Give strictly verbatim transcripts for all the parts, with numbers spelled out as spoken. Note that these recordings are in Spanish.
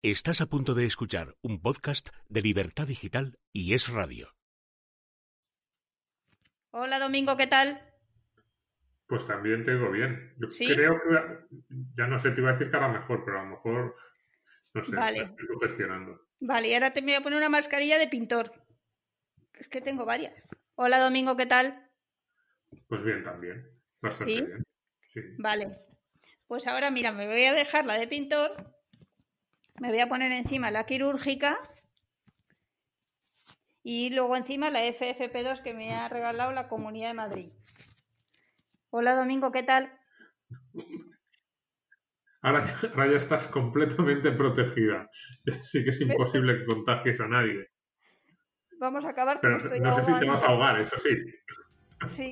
Estás a punto de escuchar un podcast de Libertad Digital y Es Radio. Hola Domingo, ¿qué tal? Pues también te digo bien. Yo ¿Sí? creo que, ya no sé, te iba a decir que a lo mejor, pero a lo mejor, no sé, Vale. la estoy sugestionando. Vale, y ahora te voy a poner una mascarilla de pintor. Es que tengo varias. Hola Domingo, ¿qué tal? Pues bien también, bastante ¿Sí? bien. Sí. Vale. Pues ahora mira, me voy a dejar la de pintor, me voy a poner encima la quirúrgica y luego encima la F F P dos que me ha regalado la Comunidad de Madrid. Hola Domingo, ¿qué tal? Ahora, ahora ya estás completamente protegida. Sí que es imposible que contagies a nadie. Vamos a acabar que Pero me estoy no sé si te vas a ahogando. ahogar, eso sí. Sí.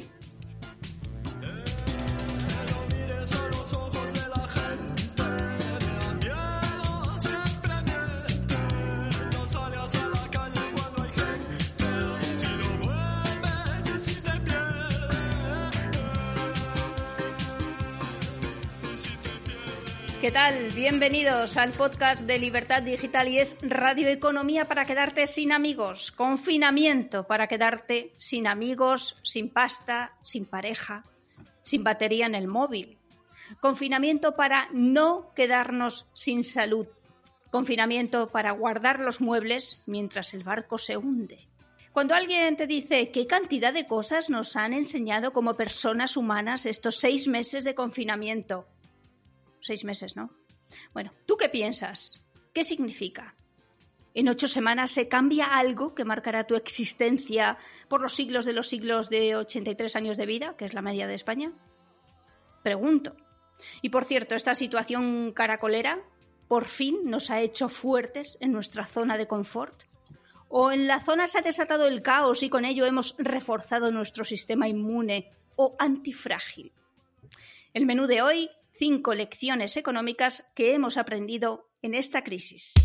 ¿Qué tal? Bienvenidos al podcast de Libertad Digital y Es Radio Economía para quedarte sin amigos, confinamiento para quedarte sin amigos, sin pasta, sin pareja, sin batería en el móvil, confinamiento para no quedarnos sin salud, confinamiento para guardar los muebles mientras el barco se hunde. Cuando alguien te dice qué cantidad de cosas nos han enseñado como personas humanas estos seis meses de confinamiento, Seis meses, ¿no? Bueno, ¿tú qué piensas? ¿Qué significa? ¿En ocho semanas se cambia algo que marcará tu existencia por los siglos de los siglos de ochenta y tres años de vida, que es la media de España? Pregunto. Y por cierto, esta situación caracolera por fin nos ha hecho fuertes en nuestra zona de confort. ¿O en la zona se ha desatado el caos y con ello hemos reforzado nuestro sistema inmune o antifrágil? El menú de hoy: cinco lecciones económicas que hemos aprendido en esta crisis.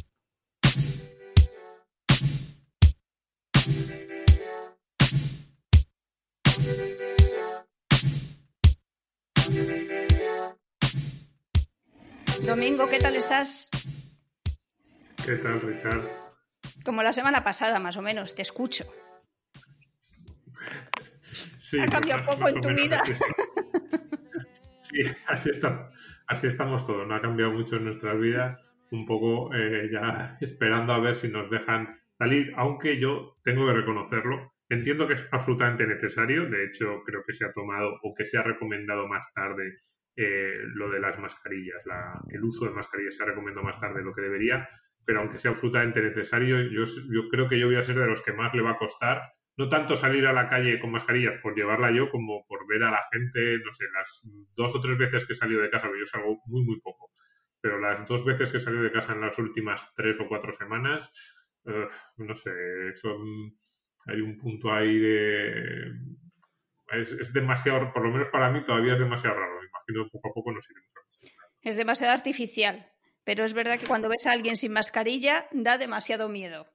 Domingo, ¿qué tal estás? ¿Qué tal, Richard? Como la semana pasada, más o menos, te escucho. Sí, ha cambiado pues, poco en tu vida. Así sí, así, está, así estamos todos. No ha cambiado mucho en nuestras vidas. Un poco eh, ya esperando a ver si nos dejan salir, aunque yo tengo que reconocerlo. Entiendo que es absolutamente necesario. De hecho, creo que se ha tomado o que se ha recomendado más tarde eh, lo de las mascarillas. La, el uso de mascarillas se ha recomendado más tarde de lo que debería. Pero aunque sea absolutamente necesario, yo, yo creo que yo voy a ser de los que más le va a costar. No tanto salir a la calle con mascarillas por llevarla yo, como por ver a la gente, no sé, las dos o tres veces que he salido de casa, porque yo salgo muy, muy poco, pero las dos veces que he salido de casa en las últimas tres o cuatro semanas, uh, no sé, son, hay un punto ahí de... Es, es demasiado, por lo menos para mí todavía es demasiado raro. Me imagino poco a poco nos iremos acostumbrando. Es demasiado artificial, pero es verdad que cuando ves a alguien sin mascarilla da demasiado miedo.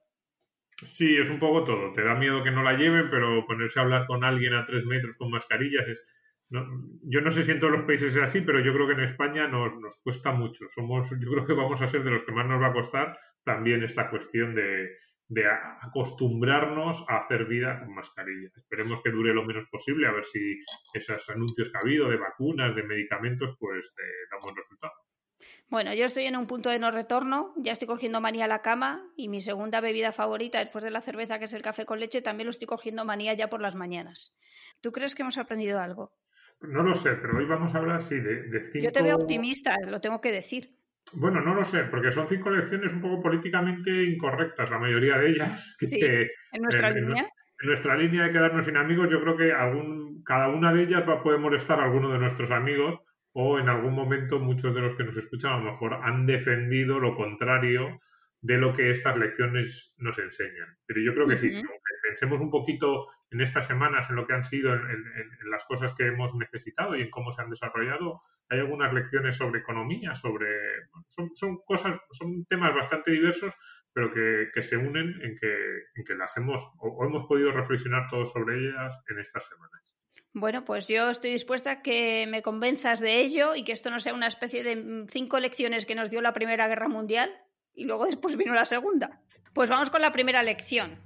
Sí, es un poco todo. Te da miedo que no la lleven, pero ponerse a hablar con alguien a tres metros con mascarillas es... No, yo no sé si en todos los países es así, pero yo creo que en España nos, nos cuesta mucho. Somos, yo creo que vamos a ser de los que más nos va a costar también esta cuestión de, de acostumbrarnos a hacer vida con mascarilla. Esperemos que dure lo menos posible, a ver si esos anuncios que ha habido de vacunas, de medicamentos, pues eh, dan buen resultado. Bueno, yo estoy en un punto de no retorno, ya estoy cogiendo manía a la cama y mi segunda bebida favorita después de la cerveza, que es el café con leche, también lo estoy cogiendo manía ya por las mañanas. ¿Tú crees que hemos aprendido algo? No lo sé, pero hoy vamos a hablar, sí, de, de cinco... Yo te veo optimista, lo tengo que decir. Bueno, no lo sé, porque son cinco lecciones un poco políticamente incorrectas, la mayoría de ellas. Que, Sí, que, en nuestra en, línea. En nuestra línea de quedarnos sin amigos, yo creo que algún, cada una de ellas va a poder molestar a alguno de nuestros amigos, o en algún momento muchos de los que nos escuchan a lo mejor han defendido lo contrario de lo que estas lecciones nos enseñan. Pero yo creo que sí, Uh-huh. aunque pensemos un poquito en estas semanas, en lo que han sido, en, en, en las cosas que hemos necesitado y en cómo se han desarrollado, hay algunas lecciones sobre economía, sobre son, son cosas, son temas bastante diversos, pero que, que se unen en que, en que las hemos o, o hemos podido reflexionar todos sobre ellas en estas semanas. Bueno, pues yo estoy dispuesta a que me convenzas de ello y que esto no sea una especie de cinco lecciones que nos dio la Primera Guerra Mundial, Y luego después vino la segunda. Pues vamos con la primera lección.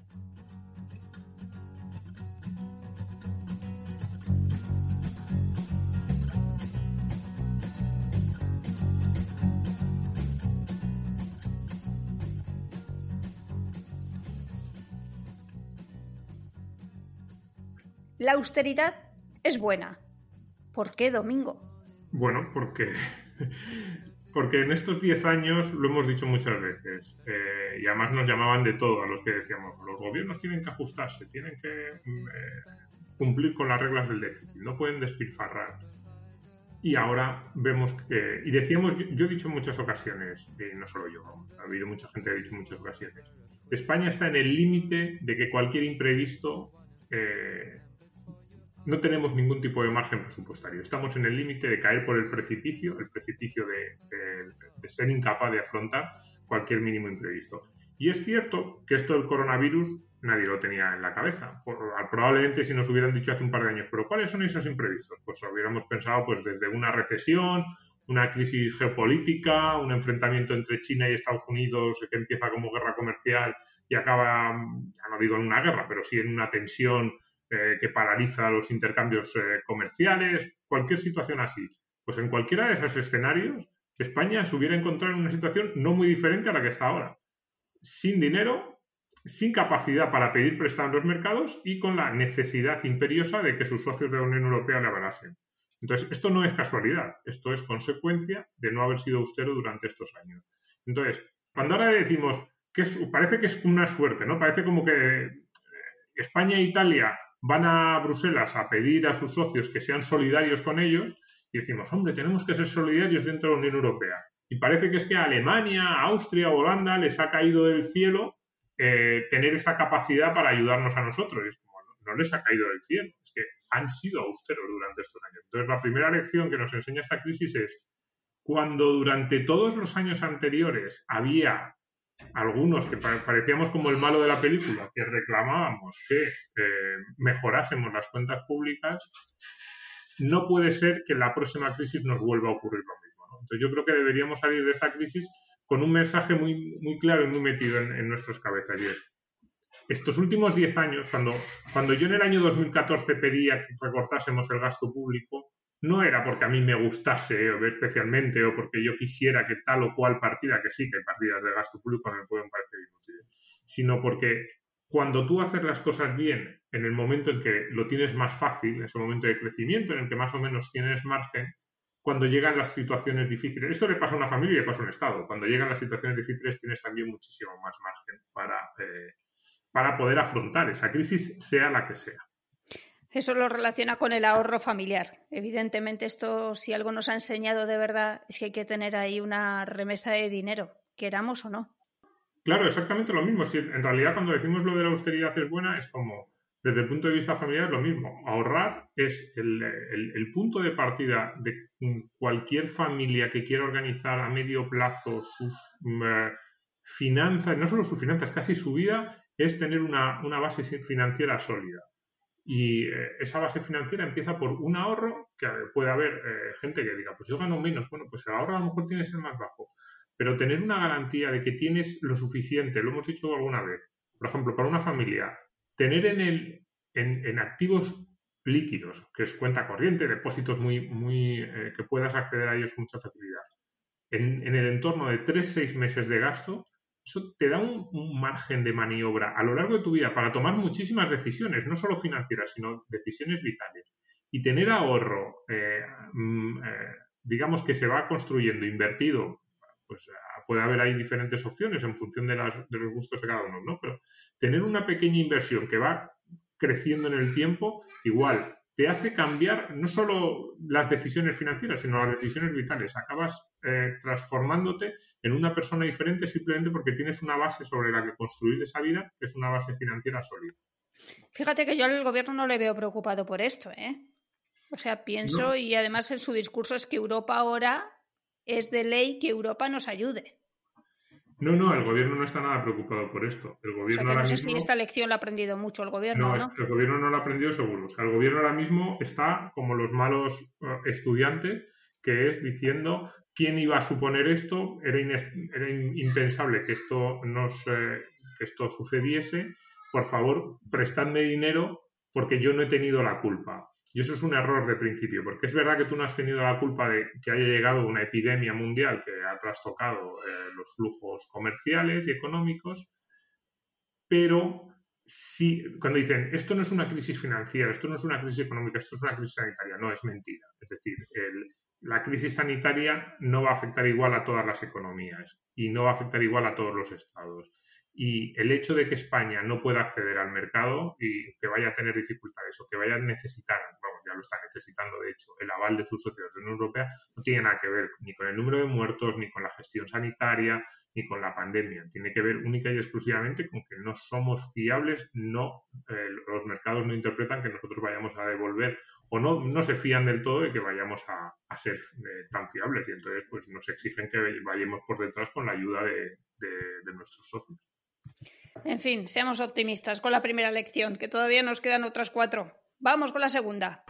La austeridad es buena. ¿Por qué, Domingo? Bueno, porque, porque en estos diez años lo hemos dicho muchas veces, eh, y además nos llamaban de todo a los que decíamos, los gobiernos tienen que ajustarse, tienen que eh, cumplir con las reglas del déficit, no pueden despilfarrar. Y ahora vemos que, y decíamos, yo, yo he dicho en muchas ocasiones, y no solo yo, ha habido mucha gente que ha dicho en muchas ocasiones, España está en el límite de que cualquier imprevisto... Eh, no tenemos ningún tipo de margen presupuestario. Estamos en el límite de caer por el precipicio, el precipicio de, de, de ser incapaz de afrontar cualquier mínimo imprevisto. Y es cierto que esto del coronavirus nadie lo tenía en la cabeza. Por, probablemente si nos hubieran dicho hace un par de años, pero ¿cuáles son esos imprevistos? Pues hubiéramos pensado pues desde una recesión, una crisis geopolítica, un enfrentamiento entre China y Estados Unidos que empieza como guerra comercial y acaba, ya no digo en una guerra, pero sí en una tensión Eh, que paraliza los intercambios eh, comerciales, cualquier situación así. Pues en cualquiera de esos escenarios, España se hubiera encontrado en una situación no muy diferente a la que está ahora. Sin dinero, sin capacidad para pedir prestado en los mercados y con la necesidad imperiosa de que sus socios de la Unión Europea le avalasen. Entonces, esto no es casualidad, esto es consecuencia de no haber sido austero durante estos años. Entonces, cuando ahora decimos que es, parece que es una suerte, ¿no? Parece como que España e Italia van a Bruselas a pedir a sus socios que sean solidarios con ellos y decimos, hombre, tenemos que ser solidarios dentro de la Unión Europea. Y parece que es que a Alemania, a Austria o Holanda les ha caído del cielo eh, tener esa capacidad para ayudarnos a nosotros. Y es como, no, no les ha caído del cielo, es que han sido austeros durante estos años. Entonces, la primera lección que nos enseña esta crisis es cuando durante todos los años anteriores había algunos que parecíamos como el malo de la película, que reclamábamos que eh, mejorásemos las cuentas públicas, no puede ser que en la próxima crisis nos vuelva a ocurrir lo mismo, ¿no? Entonces yo creo que deberíamos salir de esta crisis con un mensaje muy, muy claro y muy metido en, en nuestras cabezas, y es, estos últimos diez años, cuando, cuando yo en el año dos mil catorce pedía que recortásemos el gasto público, no era porque a mí me gustase especialmente o porque yo quisiera que tal o cual partida, que sí, que hay partidas de gasto público me pueden parecer inútiles, sino porque cuando tú haces las cosas bien en el momento en que lo tienes más fácil, en ese momento de crecimiento en el que más o menos tienes margen, cuando llegan las situaciones difíciles, esto le pasa a una familia y le pasa a un Estado, cuando llegan las situaciones difíciles tienes también muchísimo más margen para, eh, para poder afrontar esa crisis, sea la que sea. Eso lo relaciona con el ahorro familiar. Evidentemente, esto, si algo nos ha enseñado de verdad, es que hay que tener ahí una remesa de dinero, queramos o no. Claro, exactamente lo mismo. Si en realidad, cuando decimos lo de la austeridad es buena, es como, desde el punto de vista familiar, es lo mismo. Ahorrar es el, el, el punto de partida de cualquier familia que quiera organizar a medio plazo sus uh, finanzas, no solo sus finanzas, casi su vida, es tener una, una base financiera sólida. Y eh, esa base financiera empieza por un ahorro, que puede haber eh, gente que diga, pues yo gano menos, bueno, pues el ahorro a lo mejor tiene que ser más bajo, pero tener una garantía de que tienes lo suficiente, lo hemos dicho alguna vez, por ejemplo, para una familia, tener en, el, en, en activos líquidos, que es cuenta corriente, depósitos muy, muy eh, que puedas acceder a ellos con mucha facilidad, en, en el entorno de tres a seis meses de gasto, eso te da un, un margen de maniobra a lo largo de tu vida para tomar muchísimas decisiones, no solo financieras, sino decisiones vitales. Y tener ahorro, eh, eh, digamos que se va construyendo, invertido, pues puede haber ahí diferentes opciones en función de, las, de los gustos de cada uno, ¿no? Pero tener una pequeña inversión que va creciendo en el tiempo, igual, te hace cambiar no solo las decisiones financieras, sino las decisiones vitales. Acabas eh, transformándote en una persona diferente simplemente porque tienes una base sobre la que construir esa vida, que es una base financiera sólida. Fíjate que yo al gobierno no le veo preocupado por esto, ¿eh? O sea, pienso, no. Y además en su discurso es que Europa ahora es de ley que Europa nos ayude. No, no, el gobierno no está nada preocupado por esto. El gobierno o sea, que no ahora sé mismo... si esta lección la ha aprendido mucho el gobierno, ¿no? No, el gobierno no lo ha aprendido seguro. O sea, el gobierno ahora mismo está como los malos uh, estudiantes que es diciendo quién iba a suponer esto, era, ines- era impensable que esto, nos, eh, que esto sucediese, por favor, prestadme dinero porque yo no he tenido la culpa. Y eso es un error de principio, porque es verdad que tú no has tenido la culpa de que haya llegado una epidemia mundial que ha trastocado eh, los flujos comerciales y económicos, pero sí, cuando dicen esto no es una crisis financiera, esto no es una crisis económica, esto es una crisis sanitaria, no, es mentira. Es decir, el, la crisis sanitaria no va a afectar igual a todas las economías y no va a afectar igual a todos los estados. Y el hecho de que España no pueda acceder al mercado y que vaya a tener dificultades o que vaya a necesitar, vamos, ya lo está necesitando de hecho, el aval de sus socios de la Unión Europea, no tiene nada que ver ni con el número de muertos, ni con la gestión sanitaria, ni con la pandemia. Tiene que ver única y exclusivamente con que no somos fiables, no eh, los mercados no interpretan que nosotros vayamos a devolver o no, no se fían del todo de que vayamos a, a ser eh, tan fiables y entonces pues nos exigen que vayamos por detrás con la ayuda de, de, de nuestros socios. En fin, seamos optimistas con la primera lección, que todavía nos quedan otras cuatro. Vamos con la segunda.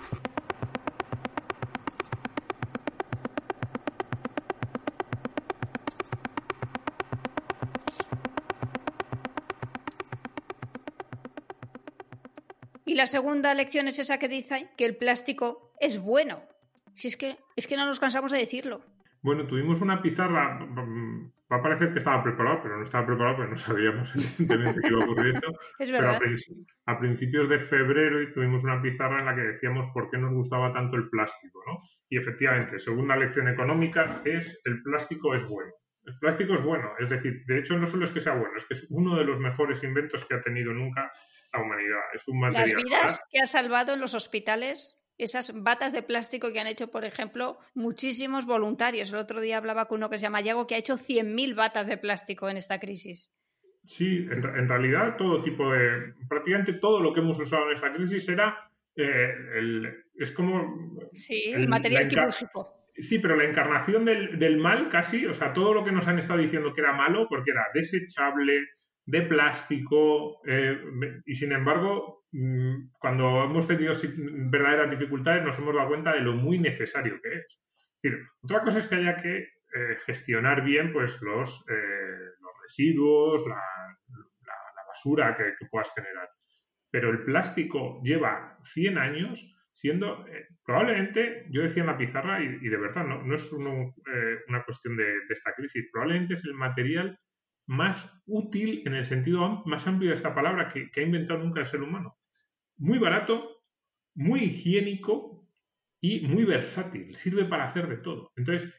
Y la segunda lección es esa que dice que el plástico es bueno. Si es que, es que no nos cansamos de decirlo. Bueno, tuvimos una pizarra, va a parecer que estaba preparado, pero no estaba preparado porque no sabíamos evidentemente que iba a ocurrir esto. Es pero verdad. a, a principios de febrero tuvimos una pizarra en la que decíamos por qué nos gustaba tanto el plástico, ¿no? Y efectivamente, segunda lección económica es el plástico es bueno. El plástico es bueno, es decir, de hecho no solo es que sea bueno, es que es uno de los mejores inventos que ha tenido nunca la humanidad. Es un material. Las vidas que ha salvado en los hospitales, esas batas de plástico que han hecho, por ejemplo, muchísimos voluntarios. El otro día hablaba con uno que se llama Yago, que ha hecho cien mil batas de plástico en esta crisis. Sí, en, en realidad todo tipo de... prácticamente todo lo que hemos usado en esta crisis era... Eh, el, es como... Sí, el, el material quirúrgico. Sí, pero la encarnación del, del mal casi, o sea, todo lo que nos han estado diciendo que era malo, porque era desechable, de plástico, eh, y sin embargo, mmm, cuando hemos tenido verdaderas dificultades nos hemos dado cuenta de lo muy necesario que es. Es decir, otra cosa es que haya que eh, gestionar bien pues los, eh, los residuos, la, la, la basura que, que puedas generar. Pero el plástico lleva cien años siendo, eh, probablemente, yo decía en la pizarra, y, y de verdad, no, no es uno, eh, una cuestión de, de esta crisis, probablemente es el material más útil en el sentido más amplio de esta palabra que, que ha inventado nunca el ser humano. Muy barato, muy higiénico y muy versátil. Sirve para hacer de todo. Entonces,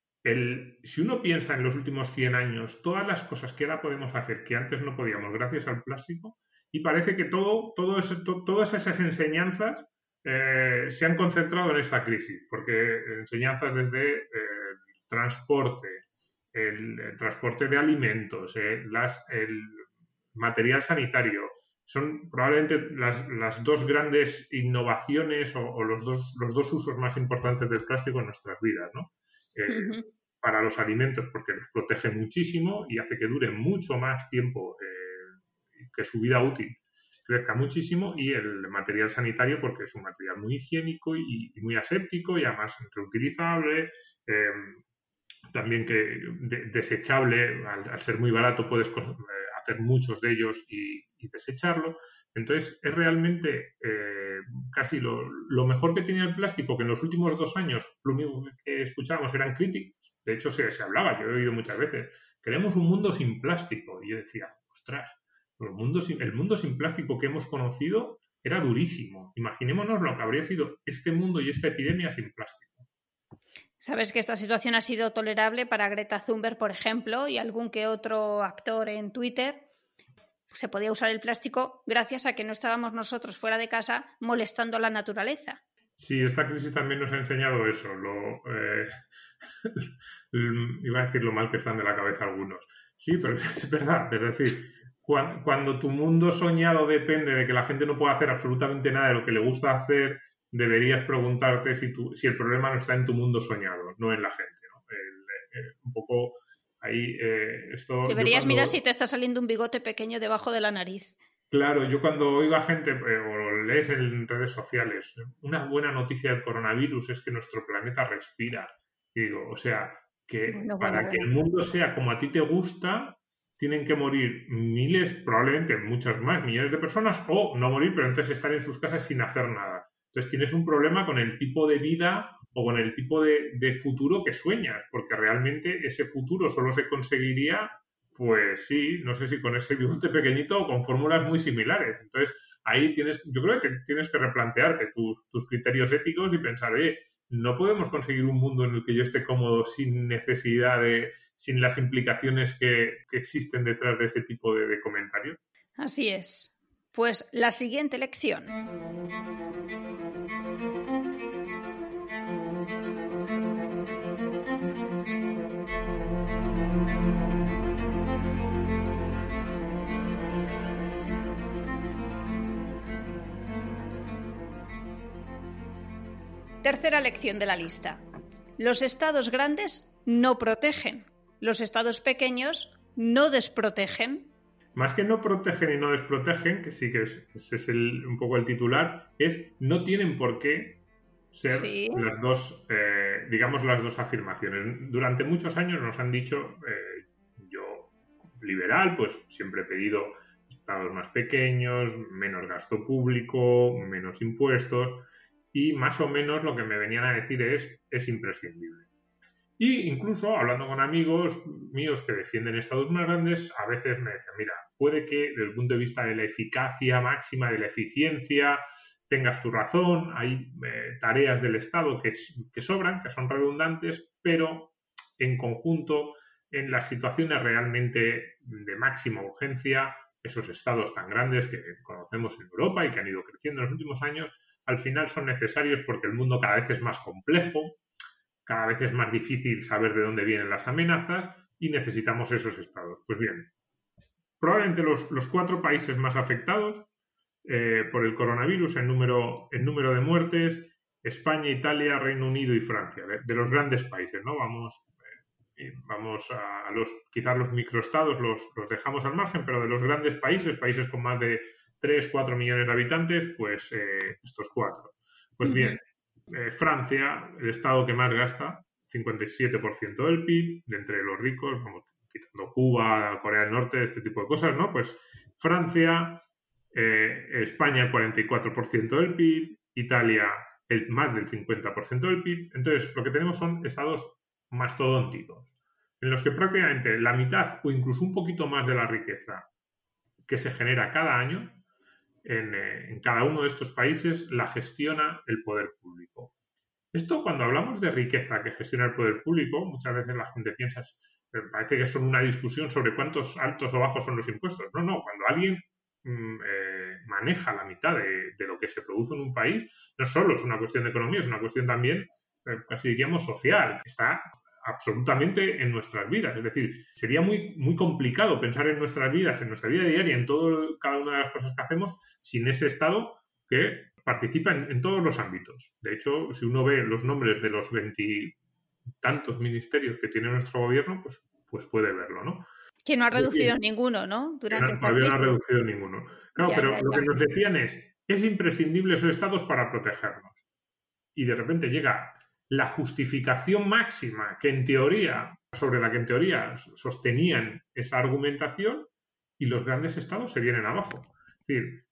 el, si uno piensa en los últimos cien años, todas las cosas que ahora podemos hacer que antes no podíamos gracias al plástico, y parece que todo, todo eso, to, todas esas enseñanzas eh, se han concentrado en esta crisis, porque enseñanzas desde eh, transporte, el, el transporte de alimentos, eh, las, el material sanitario, son probablemente las, las dos grandes innovaciones o, o los, dos, los dos usos más importantes del plástico en nuestras vidas, ¿no? Eh, uh-huh. Para los alimentos, porque los protege muchísimo y hace que dure mucho más tiempo eh, que su vida útil crezca muchísimo, y el material sanitario porque es un material muy higiénico y, y muy aséptico y además reutilizable, eh, también que de, desechable, al, al ser muy barato puedes eh, hacer muchos de ellos y, y desecharlo. Entonces es realmente eh, casi lo, lo mejor que tenía el plástico, que en los últimos dos años lo único que escuchábamos eran críticas. De hecho se, se hablaba, yo he oído muchas veces, queremos un mundo sin plástico, y yo decía, ostras, el mundo sin, el mundo sin plástico que hemos conocido era durísimo. Imaginémonos lo que habría sido este mundo y esta epidemia sin plástico. Sabes que esta situación ha sido tolerable para Greta Thunberg, por ejemplo, y algún que otro actor en Twitter. Se podía usar el plástico gracias a que no estábamos nosotros fuera de casa molestando a la naturaleza. Sí, esta crisis también nos ha enseñado eso. Lo, eh, iba a decir lo mal que están de la cabeza algunos. Sí, pero es verdad. Es decir, cuando, cuando tu mundo soñado depende de que la gente no pueda hacer absolutamente nada de lo que le gusta hacer, deberías preguntarte si, tu, si el problema no está en tu mundo soñado, no en la gente, ¿no? El, el, un poco ahí eh, esto... Deberías cuando... mirar si te está saliendo un bigote pequeño debajo de la nariz. Claro, yo cuando oigo a gente, eh, o lees en redes sociales, una buena noticia del coronavirus es que nuestro planeta respira. Y digo, o sea, que Bueno, para bueno, que bueno. el mundo sea como a ti te gusta, tienen que morir miles, probablemente muchas más, millones de personas, o no morir, pero entonces estar en sus casas sin hacer nada. Entonces tienes un problema con el tipo de vida o con el tipo de, de futuro que sueñas, porque realmente ese futuro solo se conseguiría, pues sí, no sé si con ese bigote pequeñito o con fórmulas muy similares. Entonces ahí tienes, yo creo que tienes que replantearte tus, tus criterios éticos y pensar, oye, no podemos conseguir un mundo en el que yo esté cómodo sin necesidad de, sin las implicaciones que, que existen detrás de ese tipo de, de comentarios. Así es. Pues la siguiente lección. Tercera lección de la lista. Los estados grandes no protegen. Los estados pequeños no desprotegen. Más que no protegen y no desprotegen, que sí que es, ese es el, un poco el titular, es no tienen por qué ser Sí. las dos, eh, digamos, las dos afirmaciones. Durante muchos años nos han dicho, eh, yo liberal, pues siempre he pedido estados más pequeños, menos gasto público, menos impuestos, y más o menos lo que me venían a decir es, es imprescindible. Y incluso hablando con amigos míos que defienden estados más grandes, a veces me decían, mira, puede que desde el punto de vista de la eficacia máxima, de la eficiencia, tengas tu razón, hay eh, tareas del Estado que, que sobran, que son redundantes, pero en conjunto, en las situaciones realmente de máxima urgencia, esos estados tan grandes que conocemos en Europa y que han ido creciendo en los últimos años, al final son necesarios porque el mundo cada vez es más complejo, cada vez es más difícil saber de dónde vienen las amenazas y necesitamos esos estados. Pues bien, probablemente los, los cuatro países más afectados eh, por el coronavirus en número, en número de muertes, España, Italia, Reino Unido y Francia, de, de los grandes países, ¿no? Vamos, eh, vamos a, a los, quizás los microestados los, los dejamos al margen, pero de los grandes países, países con más de tres, cuatro millones de habitantes, pues eh, estos cuatro. Pues bien, eh, Francia, el estado que más gasta, cincuenta y siete por ciento del P I B, de entre los ricos, vamos, quitando Cuba, Corea del Norte, este tipo de cosas, ¿no? Pues Francia, eh, España, el cuarenta y cuatro por ciento del P I B, Italia, el más del cincuenta por ciento del P I B. Entonces, lo que tenemos son estados mastodónticos, en los que prácticamente la mitad o incluso un poquito más de la riqueza que se genera cada año en, eh, en cada uno de estos países la gestiona el poder público. Esto, cuando hablamos de riqueza que gestiona el poder público, muchas veces la gente piensa, eh, parece que es una discusión sobre cuántos altos o bajos son los impuestos. No, no, cuando alguien mm, eh, maneja la mitad de, de lo que se produce en un país, no solo es una cuestión de economía, es una cuestión también, eh, casi diríamos, social, que está absolutamente en nuestras vidas. Es decir, sería muy, muy complicado pensar en nuestras vidas, en nuestra vida diaria, en todo, cada una de las cosas que hacemos, sin ese Estado que participa en, en todos los ámbitos. De hecho, si uno ve los nombres de los veintitantos ministerios que tiene nuestro gobierno, pues, pues puede verlo, ¿no? Que no ha Pues reducido bien, ninguno, ¿no? Durante no, esta todavía no ha crisis. reducido ninguno. Claro, Ya, pero ya, lo ya. que nos decían es, es imprescindible esos estados para protegernos. Y de repente llega la justificación máxima que en teoría, sobre la que en teoría sostenían esa argumentación, y los grandes estados se vienen abajo. Es decir,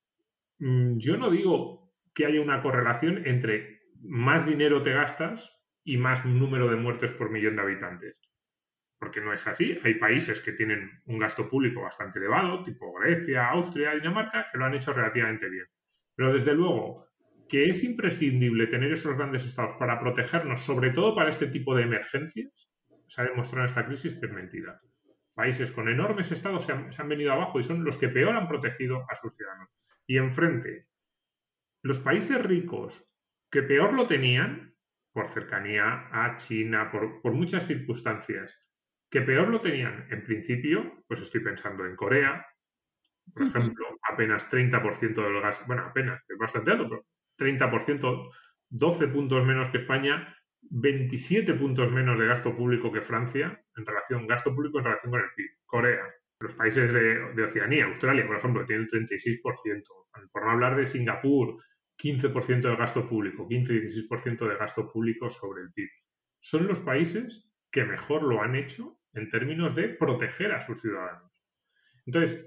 yo no digo que haya una correlación entre más dinero te gastas y más número de muertes por millón de habitantes, porque no es así. Hay países que tienen un gasto público bastante elevado, tipo Grecia, Austria, Dinamarca, que lo han hecho relativamente bien. Pero desde luego que es imprescindible tener esos grandes estados para protegernos, sobre todo para este tipo de emergencias, se ha demostrado en esta crisis que es mentira. Países con enormes estados se han, se han venido abajo y son los que peor han protegido a sus ciudadanos. Y enfrente, los países ricos que peor lo tenían, por cercanía a China, por, por muchas circunstancias, que peor lo tenían en principio, pues estoy pensando en Corea, por ejemplo, apenas treinta por ciento del gasto, bueno, apenas, es bastante alto, pero treinta por ciento, doce puntos menos que España, veintisiete puntos menos de gasto público que Francia, en relación, gasto público en relación con el P I B. Corea, los países de, de Oceanía, Australia, por ejemplo, tiene el treinta y seis por ciento. Por no hablar de Singapur, quince por ciento de gasto público, quince a dieciséis por ciento de gasto público sobre el P I B. son los países que mejor lo han hecho en términos de proteger a sus ciudadanos. Entonces,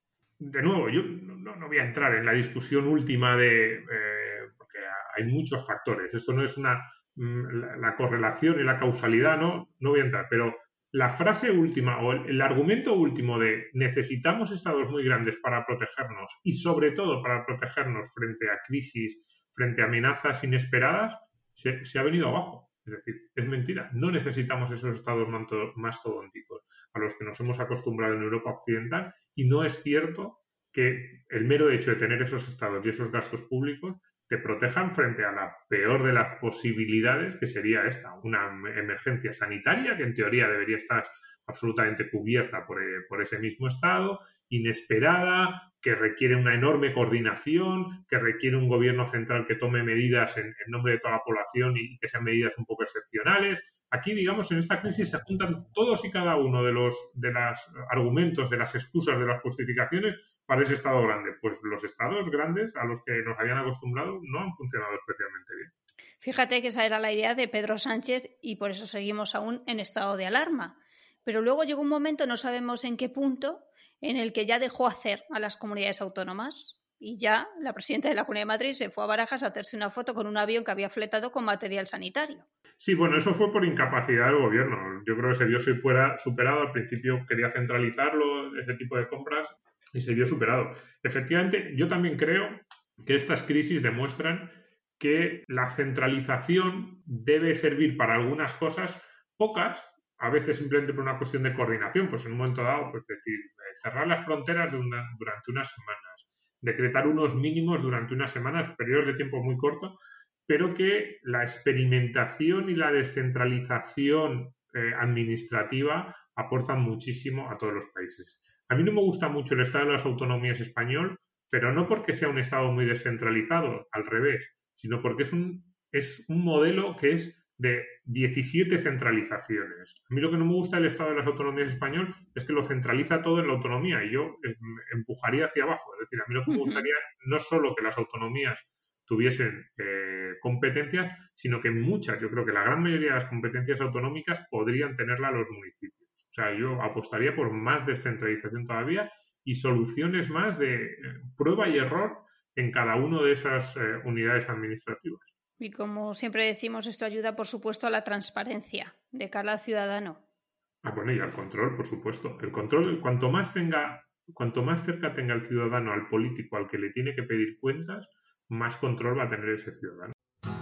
de nuevo, yo no, no voy a entrar en la discusión última de... Eh, porque hay muchos factores. Esto no es una... La, la correlación y la causalidad, no, no voy a entrar, pero la frase última o el, el argumento último de necesitamos estados muy grandes para protegernos y sobre todo para protegernos frente a crisis, frente a amenazas inesperadas, se, se ha venido abajo. Es decir, es mentira. No necesitamos esos estados mastodónticos a los que nos hemos acostumbrado en Europa occidental y no es cierto que el mero hecho de tener esos estados y esos gastos públicos te protejan frente a la peor de las posibilidades, que sería esta, una emergencia sanitaria que en teoría debería estar absolutamente cubierta por, eh, por ese mismo Estado, inesperada, que requiere una enorme coordinación, que requiere un gobierno central que tome medidas en, en nombre de toda la población y que sean medidas un poco excepcionales. Aquí, digamos, en esta crisis se juntan todos y cada uno de los de los argumentos, de las excusas, de las justificaciones para ese Estado grande. Pues los Estados grandes a los que nos habían acostumbrado no han funcionado especialmente bien. Fíjate que esa era la idea de Pedro Sánchez y por eso seguimos aún en estado de alarma. Pero luego llegó un momento, no sabemos en qué punto, en el que ya dejó hacer a las comunidades autónomas y ya la presidenta de la Comunidad de Madrid se fue a Barajas a hacerse una foto con un avión que había fletado con material sanitario. Sí, bueno, eso fue por incapacidad del gobierno. Yo creo que se vio superado. Al principio quería centralizarlo, ese tipo de compras, y se vio superado. Efectivamente, yo también creo que estas crisis demuestran que la centralización debe servir para algunas cosas, pocas, a veces simplemente por una cuestión de coordinación, pues en un momento dado, pues decir, cerrar las fronteras de una, durante unas semanas, decretar unos mínimos durante unas semanas, periodos de tiempo muy cortos, pero que la experimentación y la descentralización eh, administrativa aportan muchísimo a todos los países. A mí no me gusta mucho el Estado de las Autonomías español, pero no porque sea un Estado muy descentralizado, al revés, sino porque es un, es un modelo que es de diecisiete centralizaciones. A mí lo que no me gusta del Estado de las Autonomías español es que lo centraliza todo en la autonomía y yo eh, empujaría hacia abajo. Es decir, a mí lo que me gustaría no solo que las autonomías tuviesen eh, competencias, sino que muchas, yo creo que la gran mayoría de las competencias autonómicas podrían tenerla los municipios. O sea, yo apostaría por más descentralización todavía y soluciones más de eh, prueba y error en cada una de esas eh, unidades administrativas. Y como siempre decimos, esto ayuda, por supuesto, a la transparencia de cara al ciudadano. Ah, bueno, y al control, por supuesto. El control, cuanto más tenga, cuanto más cerca tenga el ciudadano al político al que le tiene que pedir cuentas, más control va a tener ese ciudadano.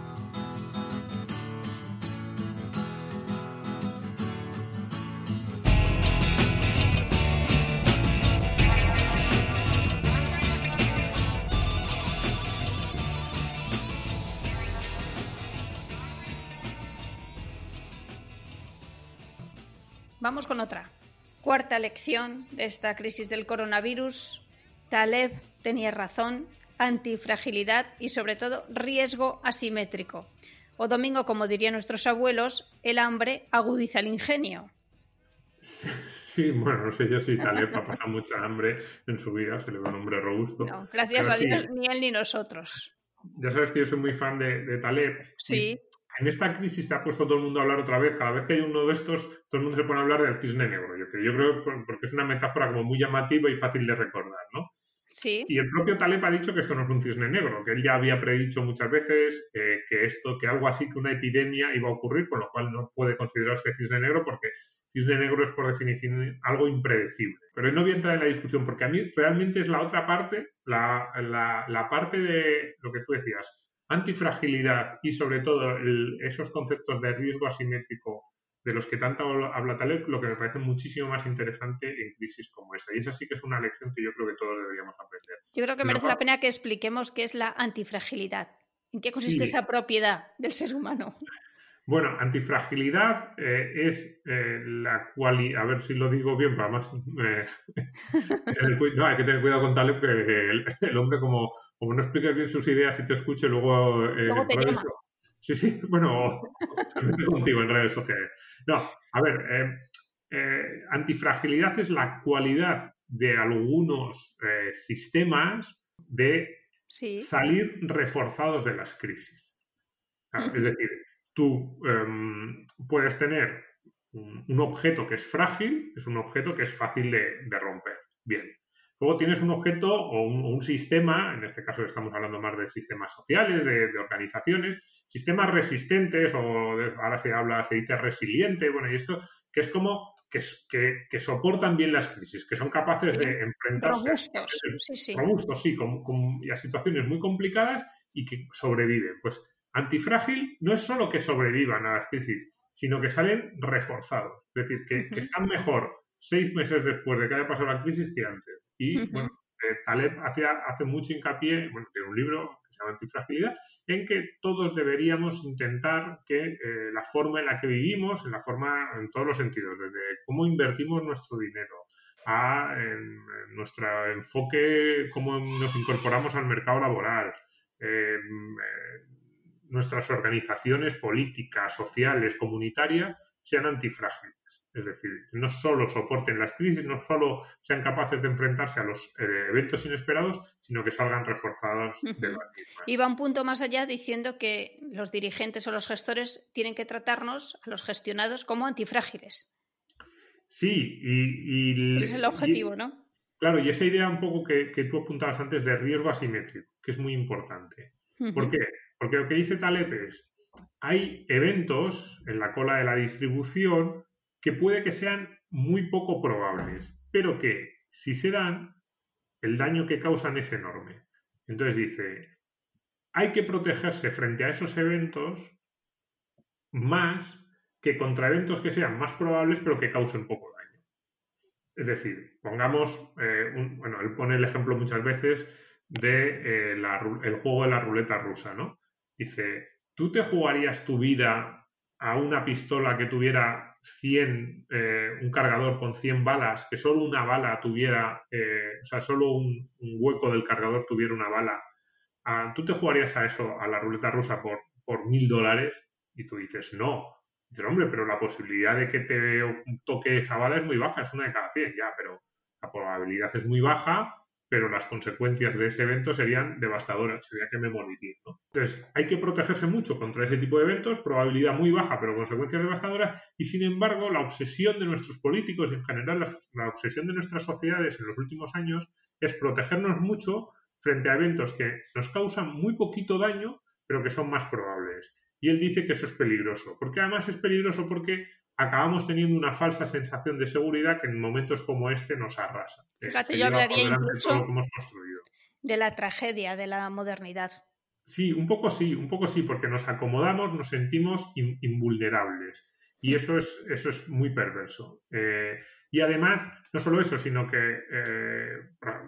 Vamos con otra. Cuarta lección de esta crisis del coronavirus. Taleb tenía razón. Antifragilidad y, sobre todo, riesgo asimétrico. O domingo, como dirían nuestros abuelos, el hambre agudiza el ingenio. Sí, bueno, no sé yo si Taleb ha pasado mucha hambre en su vida, se le ve un hombre robusto. No, gracias Pero a Dios, sí, ni él ni nosotros. Ya sabes que yo soy muy fan de, de Taleb. Sí. En esta crisis te ha puesto todo el mundo a hablar otra vez. Cada vez que hay uno de estos, todo el mundo se pone a hablar del cisne negro. Yo, yo creo porque es una metáfora como muy llamativa y fácil de recordar, ¿no? Sí. Y el propio Taleb ha dicho que esto no es un cisne negro, que él ya había predicho muchas veces eh, que esto, que algo así, que una epidemia iba a ocurrir, con lo cual no puede considerarse cisne negro porque cisne negro es por definición algo impredecible. Pero no voy a entrar en la discusión porque a mí realmente es la otra parte, la, la, la parte de lo que tú decías, antifragilidad y sobre todo el, esos conceptos de riesgo asimétrico de los que tanto habla Taleb, lo que me parece muchísimo más interesante en crisis como esta. Y esa sí que es una lección que yo creo que todos deberíamos aprender. Yo creo que merece la pena que expliquemos qué es la antifragilidad. ¿En qué consiste sí. esa propiedad del ser humano? Bueno, antifragilidad eh, es eh, la cualidad, a ver si lo digo bien, para más... Eh, no, hay que tener cuidado con Taleb, que el, el hombre como, como no explica bien sus ideas y te escuche, luego... Eh, luego te llama. Sí, sí, bueno, se mete contigo en redes sociales. No, a ver, eh, eh, antifragilidad es la cualidad de algunos eh, sistemas de sí. salir reforzados de las crisis. Claro, uh-huh. Es decir, tú um, puedes tener un, un objeto que es frágil, es un objeto que es fácil de, de romper. Bien. Luego tienes un objeto o un, un sistema, en este caso estamos hablando más de sistemas sociales, de, de organizaciones, sistemas resistentes o de, ahora se habla, se dice resiliente, bueno, y esto que es como que, que, que soportan bien las crisis, que son capaces sí, de enfrentarse robustos, a sí, sí. robustos, sí, con, con, y a situaciones muy complicadas y que sobreviven. Pues antifrágil no es solo que sobrevivan a las crisis, sino que salen reforzados, es decir, que, uh-huh. que están mejor seis meses después de que haya pasado la crisis que antes. Y, uh-huh. bueno, eh, Taleb hace, hace mucho hincapié, bueno, tiene un libro que se llama Antifragilidad, en que todos deberíamos intentar que eh, la forma en la que vivimos, en la forma, en todos los sentidos, desde cómo invertimos nuestro dinero, a en, en nuestro enfoque, cómo nos incorporamos al mercado laboral, eh, eh, nuestras organizaciones políticas, sociales, comunitarias, sean antifrágiles. Es decir, no solo soporten las crisis, no solo sean capaces de enfrentarse a los eh, eventos inesperados, sino que salgan reforzados uh-huh. de las mismas. Y va un punto más allá diciendo que los dirigentes o los gestores tienen que tratarnos a los gestionados como antifrágiles. Sí, y... y Ese es el objetivo, y, ¿no? Claro, y esa idea un poco que, que tú apuntabas antes de riesgo asimétrico, que es muy importante. Uh-huh. ¿Por qué? Porque lo que dice Taleb es, hay eventos en la cola de la distribución que puede que sean muy poco probables, pero que si se dan, el daño que causan es enorme. Entonces dice, hay que protegerse frente a esos eventos más que contra eventos que sean más probables pero que causen poco daño. Es decir, pongamos, eh, un, bueno, él pone el ejemplo muchas veces de eh, la, el juego de la ruleta rusa, ¿no? Dice, ¿tú te jugarías tu vida a una pistola que tuviera cien, eh, un cargador con cien balas, que solo una bala tuviera, eh, o sea, solo un, un hueco del cargador tuviera una bala? Ah, ¿tú te jugarías a eso, a la ruleta rusa, por, por mil dólares? Y tú dices, no. Dices, hombre, pero la posibilidad de que te toque esa bala es muy baja, es una de cada cien, ya, pero la probabilidad es muy baja, pero las consecuencias de ese evento serían devastadoras, sería que me moriría, ¿no? Entonces, hay que protegerse mucho contra ese tipo de eventos, probabilidad muy baja, pero consecuencias devastadoras, y sin embargo, la obsesión de nuestros políticos, en general, la, la obsesión de nuestras sociedades en los últimos años, es protegernos mucho frente a eventos que nos causan muy poquito daño, pero que son más probables. Y él dice que eso es peligroso, porque además es peligroso porque acabamos teniendo una falsa sensación de seguridad que en momentos como este nos arrasa. Fíjate, eh, yo hablaría incluso todo lo que hemos construido. De la tragedia de la modernidad. Sí, un poco sí, un poco sí, porque nos acomodamos, nos sentimos in, invulnerables. Y eso es, eso es muy perverso. Eh, y además, no solo eso, sino que eh,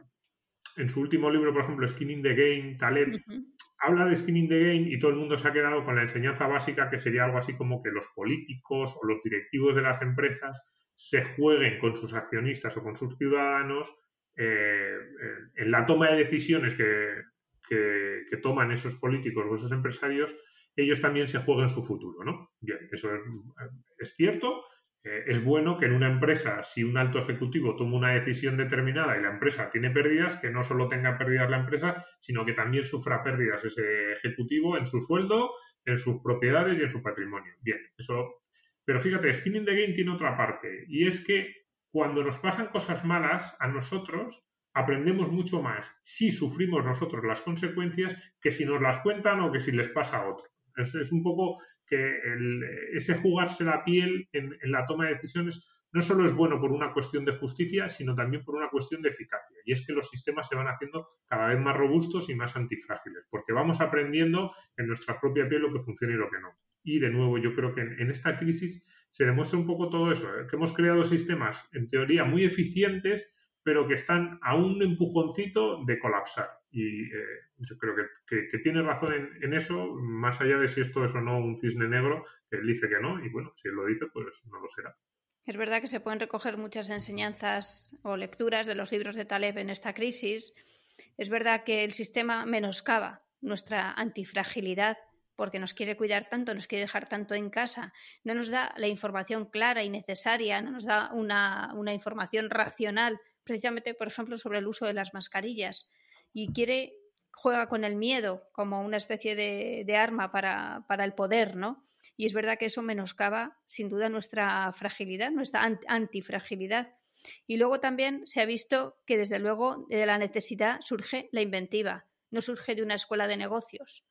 en su último libro, por ejemplo, Skin in the Game, Taleb, uh-huh. habla de Skin in the Game y todo el mundo se ha quedado con la enseñanza básica que sería algo así como que los políticos o los directivos de las empresas se jueguen con sus accionistas o con sus ciudadanos eh, en la toma de decisiones que, que, que toman esos políticos o esos empresarios, ellos también se jueguen su futuro, ¿no? Bien, eso es, es cierto. Eh, es bueno que en una empresa, si un alto ejecutivo toma una decisión determinada y la empresa tiene pérdidas, que no solo tenga pérdidas la empresa, sino que también sufra pérdidas ese ejecutivo en su sueldo, en sus propiedades y en su patrimonio. Bien, eso. Pero fíjate, Skin in the Game tiene otra parte, y es que cuando nos pasan cosas malas a nosotros, aprendemos mucho más si sufrimos nosotros las consecuencias que si nos las cuentan o que si les pasa a otro. Es, es un poco que el, ese jugarse la piel en, en la toma de decisiones no solo es bueno por una cuestión de justicia, sino también por una cuestión de eficacia. Y es que los sistemas se van haciendo cada vez más robustos y más antifrágiles, porque vamos aprendiendo en nuestra propia piel lo que funciona y lo que no. Y de nuevo, yo creo que en, en esta crisis se demuestra un poco todo eso, ¿eh? Que hemos creado sistemas, en teoría, muy eficientes, pero que están a un empujoncito de colapsar. Y eh, yo creo que, que, que tiene razón en, en eso, más allá de si esto es o no un cisne negro, que él dice que no, y bueno, si él lo dice, pues no lo será. Es verdad que se pueden recoger muchas enseñanzas o lecturas de los libros de Taleb en esta crisis. Es verdad que el sistema menoscaba nuestra antifragilidad porque nos quiere cuidar tanto, nos quiere dejar tanto en casa, no nos da la información clara y necesaria, no nos da una, una información racional, precisamente, por ejemplo, sobre el uso de las mascarillas, y quiere, juega con el miedo como una especie de, de arma para, para el poder, ¿no? Y es verdad que eso menoscaba sin duda nuestra fragilidad, nuestra antifragilidad. Y luego también se ha visto que desde luego de la necesidad surge la inventiva, no surge de una escuela de negocios.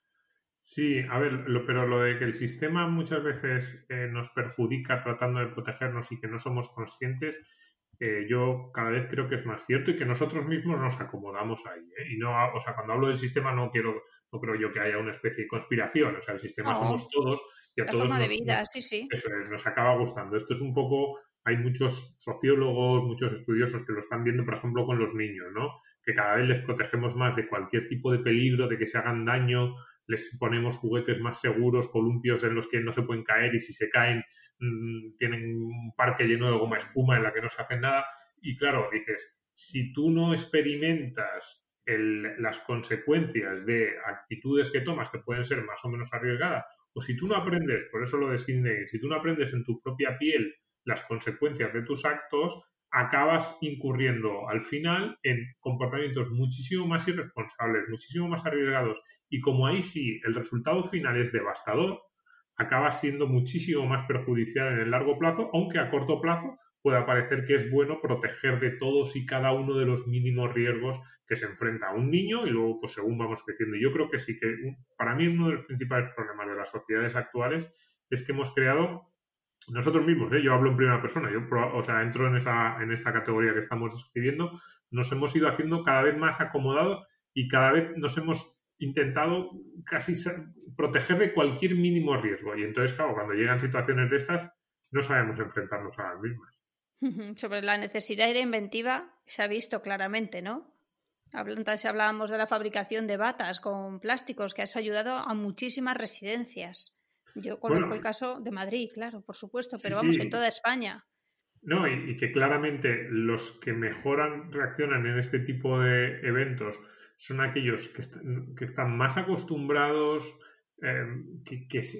Sí, a ver, lo, pero lo de que el sistema muchas veces eh, nos perjudica tratando de protegernos y que no somos conscientes, eh, yo cada vez creo que es más cierto y que nosotros mismos nos acomodamos ahí, ¿eh? Y no, o sea, cuando hablo del sistema no quiero, no creo yo que haya una especie de conspiración, o sea, el sistema No, somos todos y a la todos forma de nos, vida, nos- sí, sí. eso es, nos acaba gustando. Esto es un poco, hay muchos sociólogos, muchos estudiosos que lo están viendo, por ejemplo, con los niños, ¿no? Que cada vez les protegemos más de cualquier tipo de peligro, de que se hagan daño, les ponemos juguetes más seguros, columpios en los que no se pueden caer y si se caen mmm, tienen un parque lleno de goma espuma en la que no se hace nada. Y claro, dices, si tú no experimentas el, las consecuencias de actitudes que tomas que pueden ser más o menos arriesgadas, o si tú no aprendes, por eso lo de Sydney, si tú no aprendes en tu propia piel las consecuencias de tus actos, acabas incurriendo al final en comportamientos muchísimo más irresponsables, muchísimo más arriesgados, y como ahí sí el resultado final es devastador, acaba siendo muchísimo más perjudicial en el largo plazo, aunque a corto plazo pueda parecer que es bueno proteger de todos y cada uno de los mínimos riesgos que se enfrenta a un niño y luego pues según vamos creciendo. Yo creo que sí que para mí uno de los principales problemas de las sociedades actuales es que hemos creado nosotros mismos, ¿eh? Yo hablo en primera persona, yo o sea, entro en esa en esta categoría que estamos describiendo, nos hemos ido haciendo cada vez más acomodados y cada vez nos hemos intentado casi proteger de cualquier mínimo riesgo y entonces, claro, cuando llegan situaciones de estas no sabemos enfrentarnos a las mismas. Sobre la necesidad de inventiva se ha visto claramente, ¿no? Antes hablábamos de la fabricación de batas con plásticos, que eso ha ayudado a muchísimas residencias. Yo conozco Bueno, el caso de Madrid, claro, por supuesto, sí, pero vamos, en sí. toda España. No, y, y que claramente los que mejoran, reaccionan en este tipo de eventos son aquellos que, est que están más acostumbrados, eh, que, que,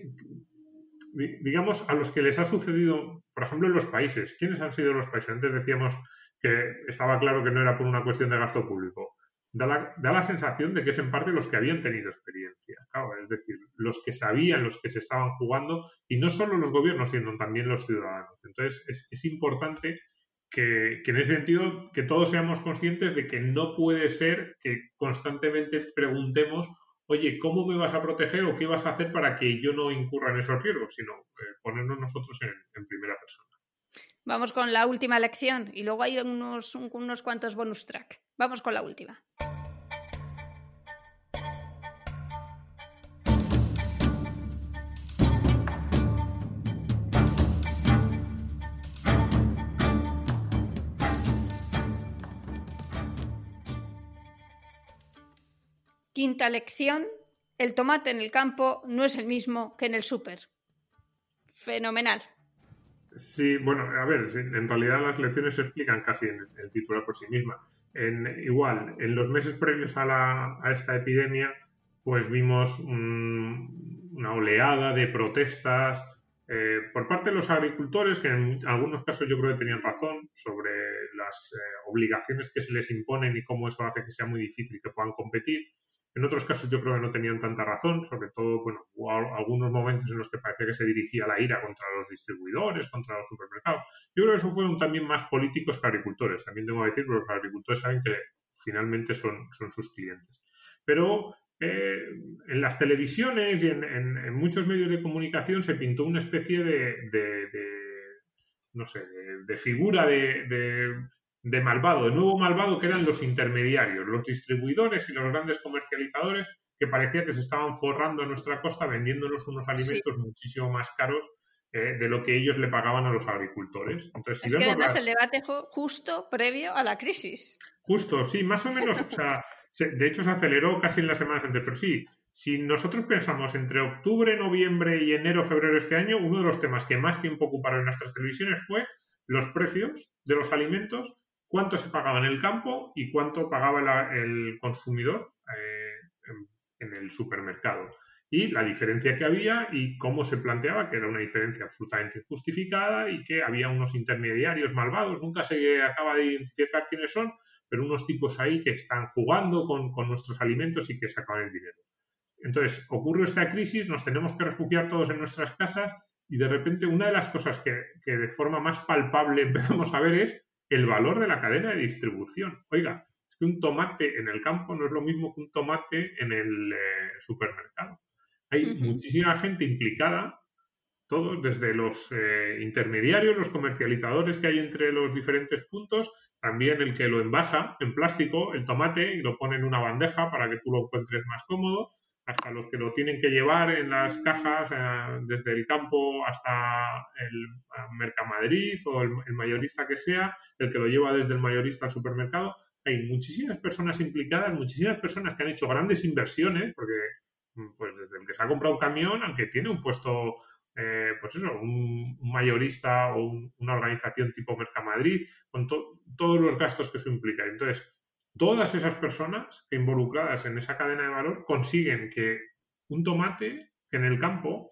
digamos, a los que les ha sucedido, por ejemplo, en los países. ¿Quiénes han sido los países? Antes decíamos que estaba claro que no era por una cuestión de gasto público. Da la, da la sensación de que es en parte los que habían tenido experiencia, claro, es decir, los que sabían, los que se estaban jugando, y no solo los gobiernos, sino también los ciudadanos. Entonces, es, es importante que, que en ese sentido, que todos seamos conscientes de que no puede ser que constantemente preguntemos oye, ¿cómo me vas a proteger o qué vas a hacer para que yo no incurra en esos riesgos? Sino eh, ponernos nosotros en, en primera persona. Vamos con la última lección y luego hay unos, unos cuantos bonus track. Vamos con la última. Quinta lección, el tomate en el campo no es el mismo que en el súper. Fenomenal. Sí, bueno, a ver, en realidad las lecciones se explican casi en el titular por sí misma. En, igual, en los meses previos a, la, a esta epidemia, pues vimos un, una oleada de protestas eh, por parte de los agricultores, que en algunos casos yo creo que tenían razón sobre las eh, obligaciones que se les imponen y cómo eso hace que sea muy difícil que puedan competir. En otros casos yo creo que no tenían tanta razón, sobre todo, bueno, hubo algunos momentos en los que parecía que se dirigía la ira contra los distribuidores, contra los supermercados. Yo creo que eso fueron también más políticos que agricultores. También tengo que decir que los agricultores saben que finalmente son, son sus clientes. Pero eh, en las televisiones y en, en, en, muchos medios de comunicación se pintó una especie de, de, de no sé, de, de figura de, de de malvado, de nuevo malvado que eran los intermediarios, los distribuidores y los grandes comercializadores que parecía que se estaban forrando a nuestra costa vendiéndonos unos alimentos sí. muchísimo más caros eh, de lo que ellos le pagaban a los agricultores. Entonces, si es vemos que además las... el debate fue justo previo a la crisis. Justo, sí, más o menos, o sea, se, de hecho se aceleró casi en las semanas antes, pero sí, si nosotros pensamos entre octubre, noviembre y enero, febrero de este año, uno de los temas que más tiempo ocuparon en nuestras televisiones fue los precios de los alimentos, cuánto se pagaba en el campo y cuánto pagaba la, el consumidor eh, en, en el supermercado. Y la diferencia que había y cómo se planteaba, que era una diferencia absolutamente injustificada y que había unos intermediarios malvados, nunca se acaba de identificar quiénes son, pero unos tipos ahí que están jugando con, con nuestros alimentos y que sacan el dinero. Entonces, ocurre esta crisis, nos tenemos que refugiar todos en nuestras casas y de repente una de las cosas que, que de forma más palpable empezamos a ver es el valor de la cadena de distribución. Oiga, es que un tomate en el campo no es lo mismo que un tomate en el eh, supermercado. Hay uh-huh. muchísima gente implicada, todos, desde los eh, intermediarios, los comercializadores que hay entre los diferentes puntos, también el que lo envasa en plástico, el tomate, y lo pone en una bandeja para que tú lo encuentres más cómodo, hasta los que lo tienen que llevar en las cajas eh, desde el campo hasta el Mercamadrid o el, el mayorista que sea, el que lo lleva desde el mayorista al supermercado. Hay muchísimas personas implicadas, muchísimas personas que han hecho grandes inversiones, porque pues desde el que se ha comprado un camión al que tiene un puesto, eh, pues eso, un, un mayorista o un, una organización tipo Mercamadrid, con to, todos los gastos que eso implica. Entonces, todas esas personas involucradas en esa cadena de valor consiguen que un tomate en el campo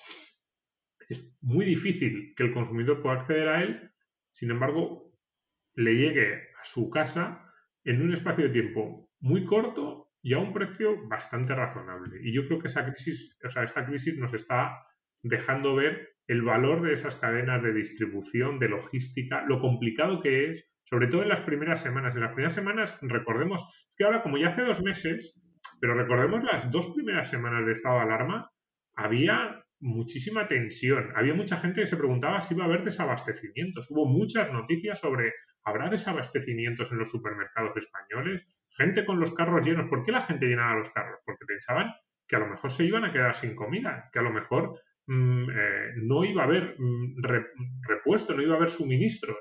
es muy difícil que el consumidor pueda acceder a él, sin embargo, le llegue a su casa en un espacio de tiempo muy corto y a un precio bastante razonable. Y yo creo que esa crisis, o sea, esta crisis nos está dejando ver el valor de esas cadenas de distribución, de logística, lo complicado que es, sobre todo en las primeras semanas. En las primeras semanas, recordemos, es que ahora como ya hace dos meses, pero recordemos las dos primeras semanas de estado de alarma, había muchísima tensión. Había mucha gente que se preguntaba si iba a haber desabastecimientos. Hubo muchas noticias sobre, ¿habrá desabastecimientos en los supermercados españoles? Gente con los carros llenos. ¿Por qué la gente llenaba los carros? Porque pensaban que a lo mejor se iban a quedar sin comida, que a lo mejor mmm, eh, no iba a haber mmm, repuesto, no iba a haber suministros.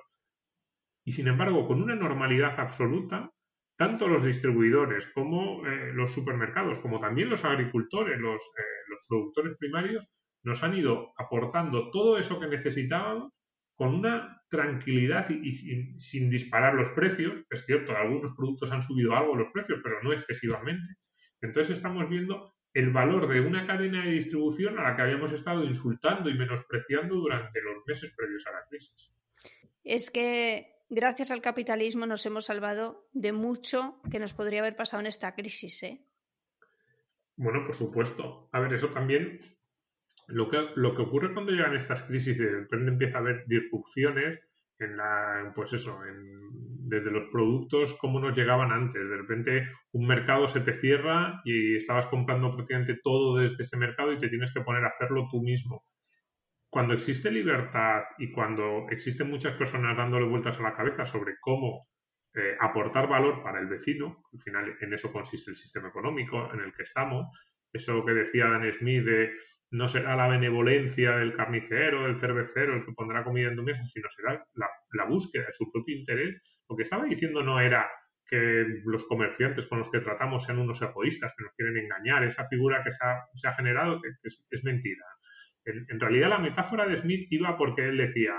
Y sin embargo, con una normalidad absoluta, tanto los distribuidores como eh, los supermercados, como también los agricultores, los, eh, los productores primarios, nos han ido aportando todo eso que necesitábamos con una tranquilidad y, y sin, sin disparar los precios. Es cierto, algunos productos han subido algo los precios, pero no excesivamente. Entonces estamos viendo el valor de una cadena de distribución a la que habíamos estado insultando y menospreciando durante los meses previos a la crisis. Es que gracias al capitalismo nos hemos salvado de mucho que nos podría haber pasado en esta crisis, ¿eh? Bueno, por supuesto. A ver, eso también, lo que, lo que ocurre cuando llegan estas crisis, de repente empieza a haber disrupciones en la, pues eso, en, desde los productos como nos llegaban antes. De repente un mercado se te cierra y estabas comprando prácticamente todo desde ese mercado y te tienes que poner a hacerlo tú mismo. Cuando existe libertad y cuando existen muchas personas dándole vueltas a la cabeza sobre cómo eh, aportar valor para el vecino, al final en eso consiste el sistema económico en el que estamos, eso que decía Dan Smith de no será la benevolencia del carnicero, del cervecero el que pondrá comida en tu mesa, sino será la, la búsqueda de su propio interés. Lo que estaba diciendo no era que los comerciantes con los que tratamos sean unos egoístas que nos quieren engañar, esa figura que se ha, se ha generado que, que es, es mentira. En, en realidad la metáfora de Smith iba porque él decía,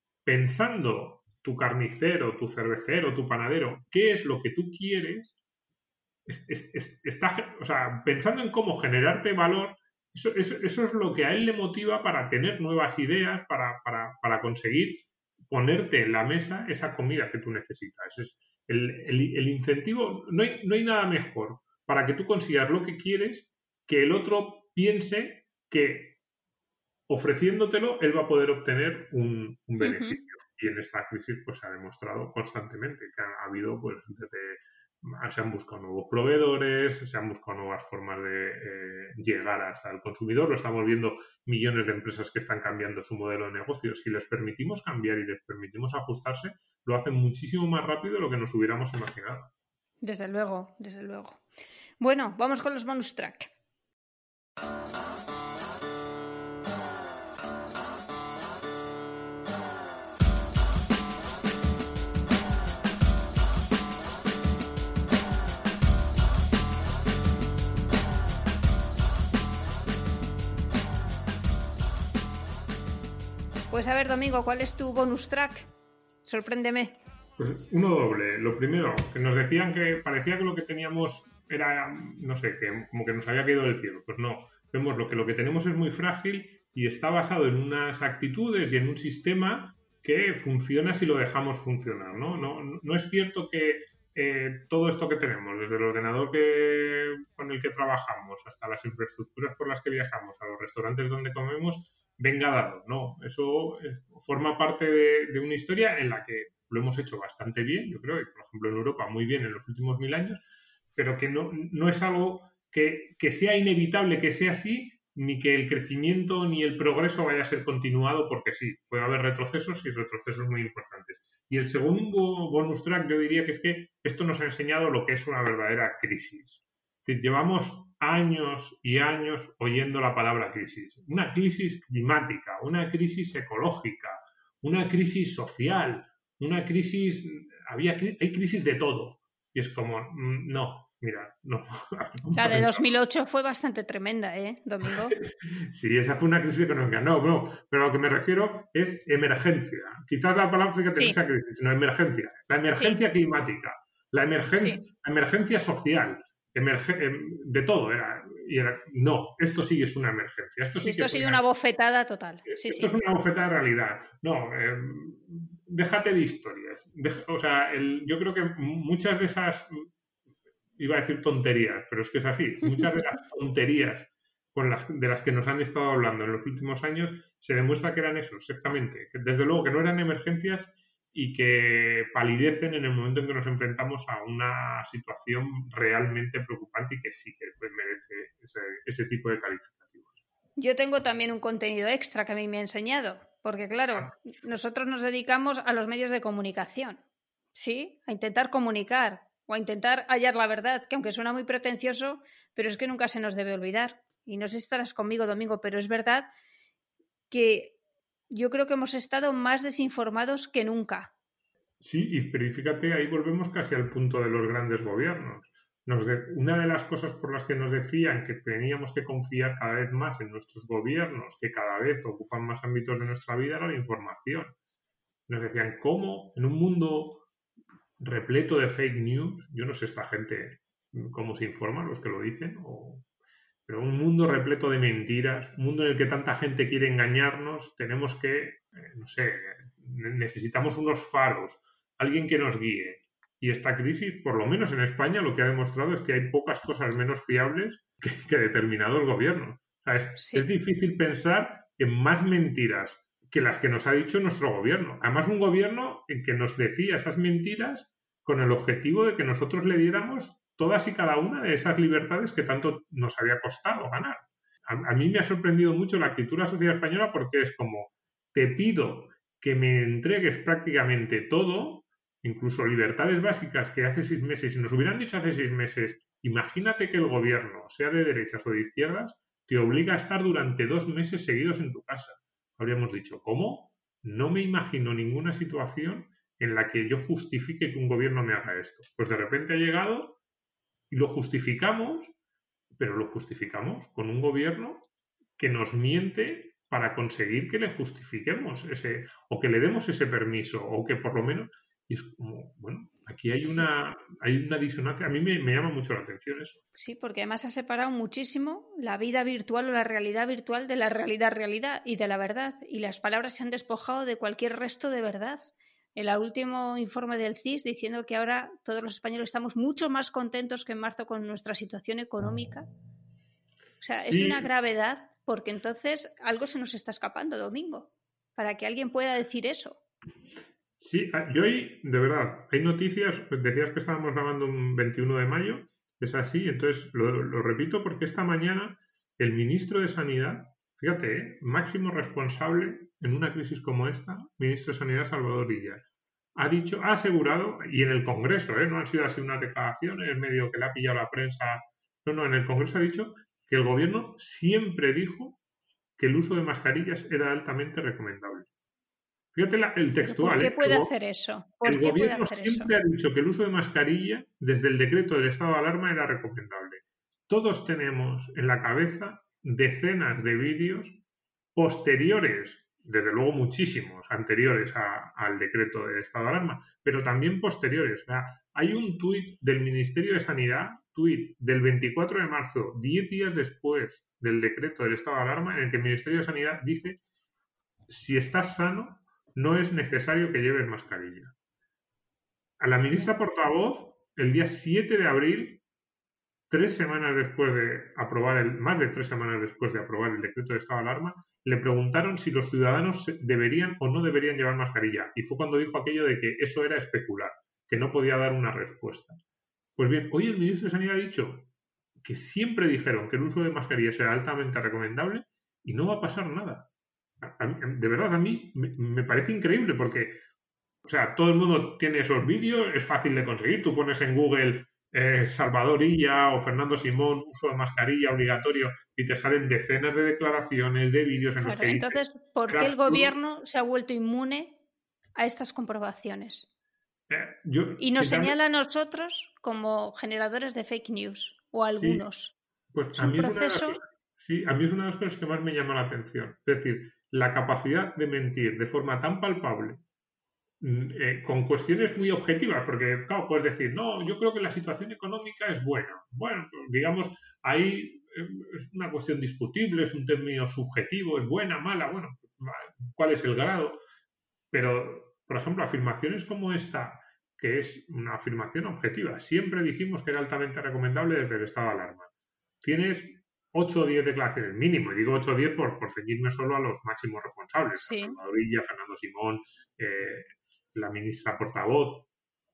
pensando tu carnicero, tu cervecero, tu panadero, qué es lo que tú quieres, es, es, es, está, o sea, pensando en cómo generarte valor, eso, eso, eso es lo que a él le motiva para tener nuevas ideas, para, para, para conseguir ponerte en la mesa esa comida que tú necesitas. Es el, el, el incentivo, no hay, no hay nada mejor para que tú consigas lo que quieres que el otro piense que ofreciéndotelo, él va a poder obtener un, un beneficio. Uh-huh. Y en esta crisis pues se ha demostrado constantemente que ha, ha habido, pues, desde, se han buscado nuevos proveedores, se han buscado nuevas formas de eh, llegar hasta el consumidor. Lo estamos viendo millones de empresas que están cambiando su modelo de negocio. Si les permitimos cambiar y les permitimos ajustarse, lo hacen muchísimo más rápido de lo que nos hubiéramos imaginado. Desde luego, desde luego. Bueno, vamos con los bonus track. Pues a ver, Domingo, ¿cuál es tu bonus track? Sorpréndeme. Pues uno doble. Lo primero, que nos decían que parecía que lo que teníamos era, no sé, que como que nos había caído del cielo. Pues no, vemos lo que lo que tenemos es muy frágil y está basado en unas actitudes y en un sistema que funciona si lo dejamos funcionar, ¿no? No, no es cierto que eh, todo esto que tenemos, desde el ordenador que, con el que trabajamos hasta las infraestructuras por las que viajamos, a los restaurantes donde comemos, venga dado. No, eso eh, forma parte de, de una historia en la que lo hemos hecho bastante bien, yo creo, y por ejemplo en Europa muy bien en los últimos mil años, pero que no, no es algo que, que sea inevitable que sea así, ni que el crecimiento ni el progreso vaya a ser continuado, porque sí, puede haber retrocesos y retrocesos muy importantes. Y el segundo bonus track yo diría que es que esto nos ha enseñado lo que es una verdadera crisis. Es decir, llevamos años y años oyendo la palabra crisis. Una crisis climática, una crisis ecológica, una crisis social, una crisis... Había, hay crisis de todo. Y es como, no, mira, no. La de dos mil ocho fue bastante tremenda, ¿eh, Domingo? Sí, esa fue una crisis económica. No, no, pero a lo que me refiero es emergencia. Quizás la palabra que te sea crisis, sino emergencia. La emergencia sí. climática, la emergencia, sí. la emergencia social, emerge, de todo. Era, y era, no, esto sí es una emergencia. Esto, sí, sí esto que ha sido una, una bofetada total. Sí, esto sí. es una bofetada de realidad. No, eh, déjate de historias. Deja, o sea, el, yo creo que muchas de esas... Iba a decir tonterías, pero es que es así. Muchas de las tonterías con las, de las que nos han estado hablando en los últimos años se demuestra que eran eso, exactamente. Desde luego que no eran emergencias y que palidecen en el momento en que nos enfrentamos a una situación realmente preocupante y que sí que merece ese, ese tipo de calificativos. Yo tengo también un contenido extra que a mí me ha enseñado, porque claro, nosotros nos dedicamos a los medios de comunicación, ¿sí? A intentar comunicar o a intentar hallar la verdad, que aunque suena muy pretencioso, pero es que nunca se nos debe olvidar. Y no sé si estarás conmigo, Domingo, pero es verdad que yo creo que hemos estado más desinformados que nunca. Sí, y pero fíjate, ahí volvemos casi al punto de los grandes gobiernos. Nos de, una de las cosas por las que nos decían que teníamos que confiar cada vez más en nuestros gobiernos, que cada vez ocupan más ámbitos de nuestra vida, era la información. Nos decían, ¿cómo en un mundo repleto de fake news, yo no sé esta gente cómo se informa, los que lo dicen, o, pero un mundo repleto de mentiras, un mundo en el que tanta gente quiere engañarnos, tenemos que, eh, no sé, necesitamos unos faros, alguien que nos guíe. Y esta crisis, por lo menos en España, lo que ha demostrado es que hay pocas cosas menos fiables que, que determinados gobiernos. O sea, es, sí. es difícil pensar en más mentiras que las que nos ha dicho nuestro gobierno. Además, un gobierno en que nos decía esas mentiras con el objetivo de que nosotros le diéramos todas y cada una de esas libertades que tanto nos había costado ganar. A, a mí me ha sorprendido mucho la actitud de la sociedad española porque es como, te pido que me entregues prácticamente todo, incluso libertades básicas que hace seis meses, si nos hubieran dicho hace seis meses, imagínate que el gobierno, sea de derechas o de izquierdas, te obliga a estar durante dos meses seguidos en tu casa. Habríamos dicho, ¿cómo? No me imagino ninguna situación en la que yo justifique que un gobierno me haga esto. Pues de repente ha llegado y lo justificamos, pero lo justificamos con un gobierno que nos miente para conseguir que le justifiquemos ese, o que le demos ese permiso, o que por lo menos, y es como, bueno, aquí hay una, sí. hay una disonancia, a mí me, me llama mucho la atención eso. Sí, porque además ha separado muchísimo la vida virtual o la realidad virtual de la realidad realidad y de la verdad, y las palabras se han despojado de cualquier resto de verdad. En el último informe del C I S diciendo que ahora todos los españoles estamos mucho más contentos que en marzo con nuestra situación económica. O sea, sí. Es de una gravedad porque entonces algo se nos está escapando, Domingo, para que alguien pueda decir eso. Sí, yo hoy, de verdad, hay noticias, decías que estábamos grabando un veintiuno de mayo, es así, entonces lo, lo repito porque esta mañana el ministro de Sanidad, fíjate, ¿eh? máximo responsable en una crisis como esta, ministro de Sanidad Salvador Illa, ha dicho, ha asegurado, y en el Congreso, ¿eh? no han sido así unas declaraciones, en medio que le ha pillado la prensa, no, no, en el Congreso ha dicho que el gobierno siempre dijo que el uso de mascarillas era altamente recomendable. Fíjate la, el textual. ¿Por qué puede ¿eh? hacer eso? ¿Por el qué gobierno puede hacer siempre eso? ha dicho que el uso de mascarilla, desde el decreto del estado de alarma, era recomendable. Todos tenemos en la cabeza decenas de vídeos posteriores, desde luego muchísimos, anteriores a, al decreto del estado de alarma, pero también posteriores. O sea, hay un tuit del Ministerio de Sanidad, tuit del veinticuatro de marzo, diez días después del decreto del estado de alarma, en el que el Ministerio de Sanidad dice, si estás sano, no es necesario que lleves mascarilla. A la ministra portavoz el día siete de abril, tres semanas después de aprobar el, más de tres semanas después de aprobar el decreto de estado de alarma, le preguntaron si los ciudadanos deberían o no deberían llevar mascarilla. Y fue cuando dijo aquello de que eso era especular, que no podía dar una respuesta. Pues bien, hoy el ministro de Sanidad ha dicho que siempre dijeron que el uso de mascarillas era altamente recomendable y no va a pasar nada. A, a, de verdad, a mí me, me parece increíble porque, o sea, todo el mundo tiene esos vídeos, es fácil de conseguir. Tú pones en Google eh, Salvador Illa o Fernando Simón, uso de mascarilla obligatorio, y te salen decenas de declaraciones, de vídeos en claro, los que entonces, dice, ¿por qué el gobierno se ha vuelto inmune a estas comprobaciones? Eh, yo, y nos señala a nosotros como generadores de fake news, o algunos. Sí, pues a mí, es una de las cosas, sí, a mí es una de las cosas que más me llama la atención. Es decir, la capacidad de mentir de forma tan palpable, eh, con cuestiones muy objetivas, porque, claro, puedes decir, no, yo creo que la situación económica es buena. Bueno, digamos, ahí es una cuestión discutible, es un término subjetivo, es buena, mala, bueno, ¿cuál es el grado? Pero, por ejemplo, afirmaciones como esta, que es una afirmación objetiva. Siempre dijimos que era altamente recomendable desde el estado de alarma. Tienes ocho o diez declaraciones mínimo, y digo ocho o diez por, por ceñirme solo a los máximos responsables, sí. Salvador Illa, Fernando Simón, eh, la ministra portavoz.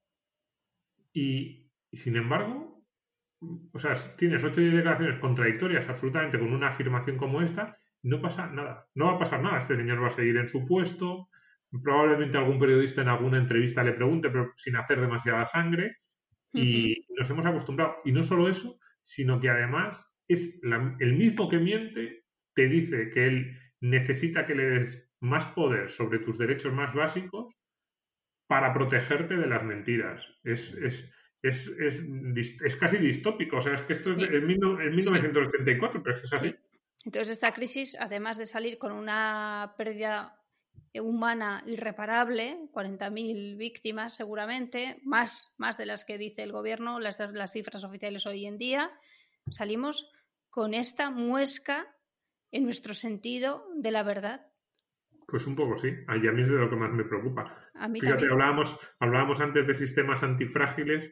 Y, y sin embargo, o sea, tienes ocho o diez declaraciones contradictorias absolutamente con una afirmación como esta, no pasa nada. No va a pasar nada. Este señor va a seguir en su puesto. Probablemente algún periodista en alguna entrevista le pregunte, pero sin hacer demasiada sangre. Y uh-huh. nos hemos acostumbrado. Y no solo eso, sino que además es la, el mismo que miente, te dice que él necesita que le des más poder sobre tus derechos más básicos para protegerte de las mentiras. Es, es, es, es, es casi distópico. O sea, es que esto sí. es en mil novecientos ochenta y cuatro, sí. pero es que es así. Sí. Entonces, esta crisis, además de salir con una pérdida humana irreparable, cuarenta mil víctimas seguramente, más, más de las que dice el gobierno, las, las cifras oficiales hoy en día, salimos con esta muesca en nuestro sentido de la verdad. Pues un poco sí, a mí es de lo que más me preocupa. A mí Fíjate, también. hablábamos, hablábamos antes de sistemas antifrágiles.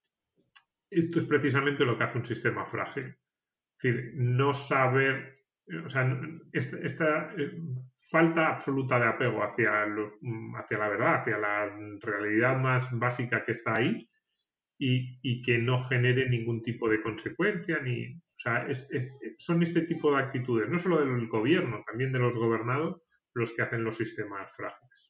Esto es precisamente lo que hace un sistema frágil. Es decir, no saber, o sea, esta, esta falta absoluta de apego hacia, lo, hacia la verdad, hacia la realidad más básica que está ahí y, y que no genere ningún tipo de consecuencia. Ni, o sea, es, es, son este tipo de actitudes, no solo del gobierno, también de los gobernados, los que hacen los sistemas frágiles.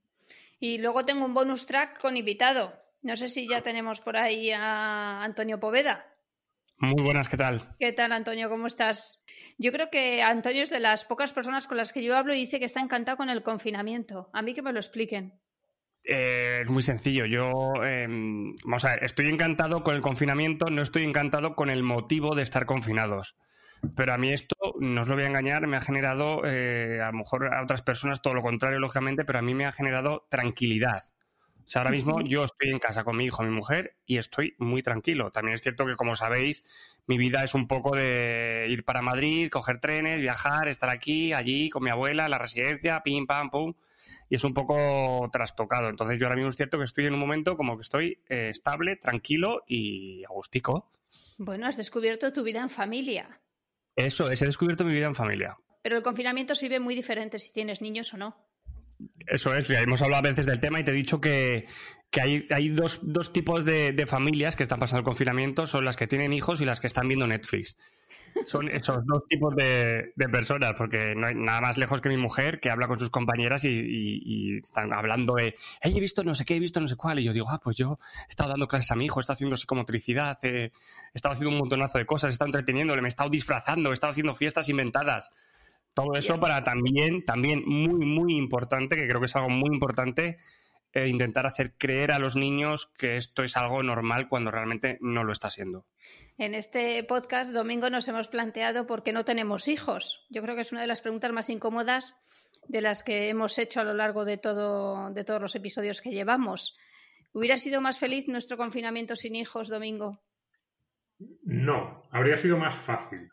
Y luego tengo un bonus track con invitado. No sé si ya tenemos por ahí a Antonio Poveda. Muy buenas, ¿qué tal? ¿Qué tal, Antonio? ¿Cómo estás? Yo creo que Antonio es de las pocas personas con las que yo hablo y dice que está encantado con el confinamiento. A mí que me lo expliquen. Eh, es muy sencillo. Yo, eh, vamos a ver, estoy encantado con el confinamiento, no estoy encantado con el motivo de estar confinados. Pero a mí esto, no os lo voy a engañar, me ha generado, eh, a lo mejor a otras personas todo lo contrario, lógicamente, pero a mí me ha generado tranquilidad. O sea, ahora mismo yo estoy en casa con mi hijo, mi mujer, y estoy muy tranquilo. También es cierto que, como sabéis, mi vida es un poco de ir para Madrid, coger trenes, viajar, estar aquí, allí, con mi abuela, en la residencia, pim, pam, pum, y es un poco trastocado. Entonces yo ahora mismo es cierto que estoy en un momento como que estoy eh, estable, tranquilo y agustico. Bueno, has descubierto tu vida en familia. Eso es, he descubierto mi vida en familia. Pero el confinamiento se vive muy diferente si tienes niños o no. Eso es, ya hemos hablado a veces del tema y te he dicho que, que hay, hay dos, dos tipos de, de familias que están pasando el confinamiento, son las que tienen hijos y las que están viendo Netflix. Son esos dos tipos de, de personas, porque no hay nada más lejos que mi mujer, que habla con sus compañeras y, y, y están hablando de, hey, he visto no sé qué, he visto no sé cuál, y yo digo, ah, pues yo he estado dando clases a mi hijo, he estado haciendo psicomotricidad, eh, he estado haciendo un montonazo de cosas, he estado entreteniéndole, me he estado disfrazando, he estado haciendo fiestas inventadas. Todo eso para también, también muy, muy importante, que creo que es algo muy importante, eh, intentar hacer creer a los niños que esto es algo normal cuando realmente no lo está siendo. En este podcast, Domingo, nos hemos planteado por qué no tenemos hijos. Yo creo que es una de las preguntas más incómodas de las que hemos hecho a lo largo de, todo, de todos los episodios que llevamos. ¿Hubiera sido más feliz nuestro confinamiento sin hijos, Domingo? No, habría sido más fácil.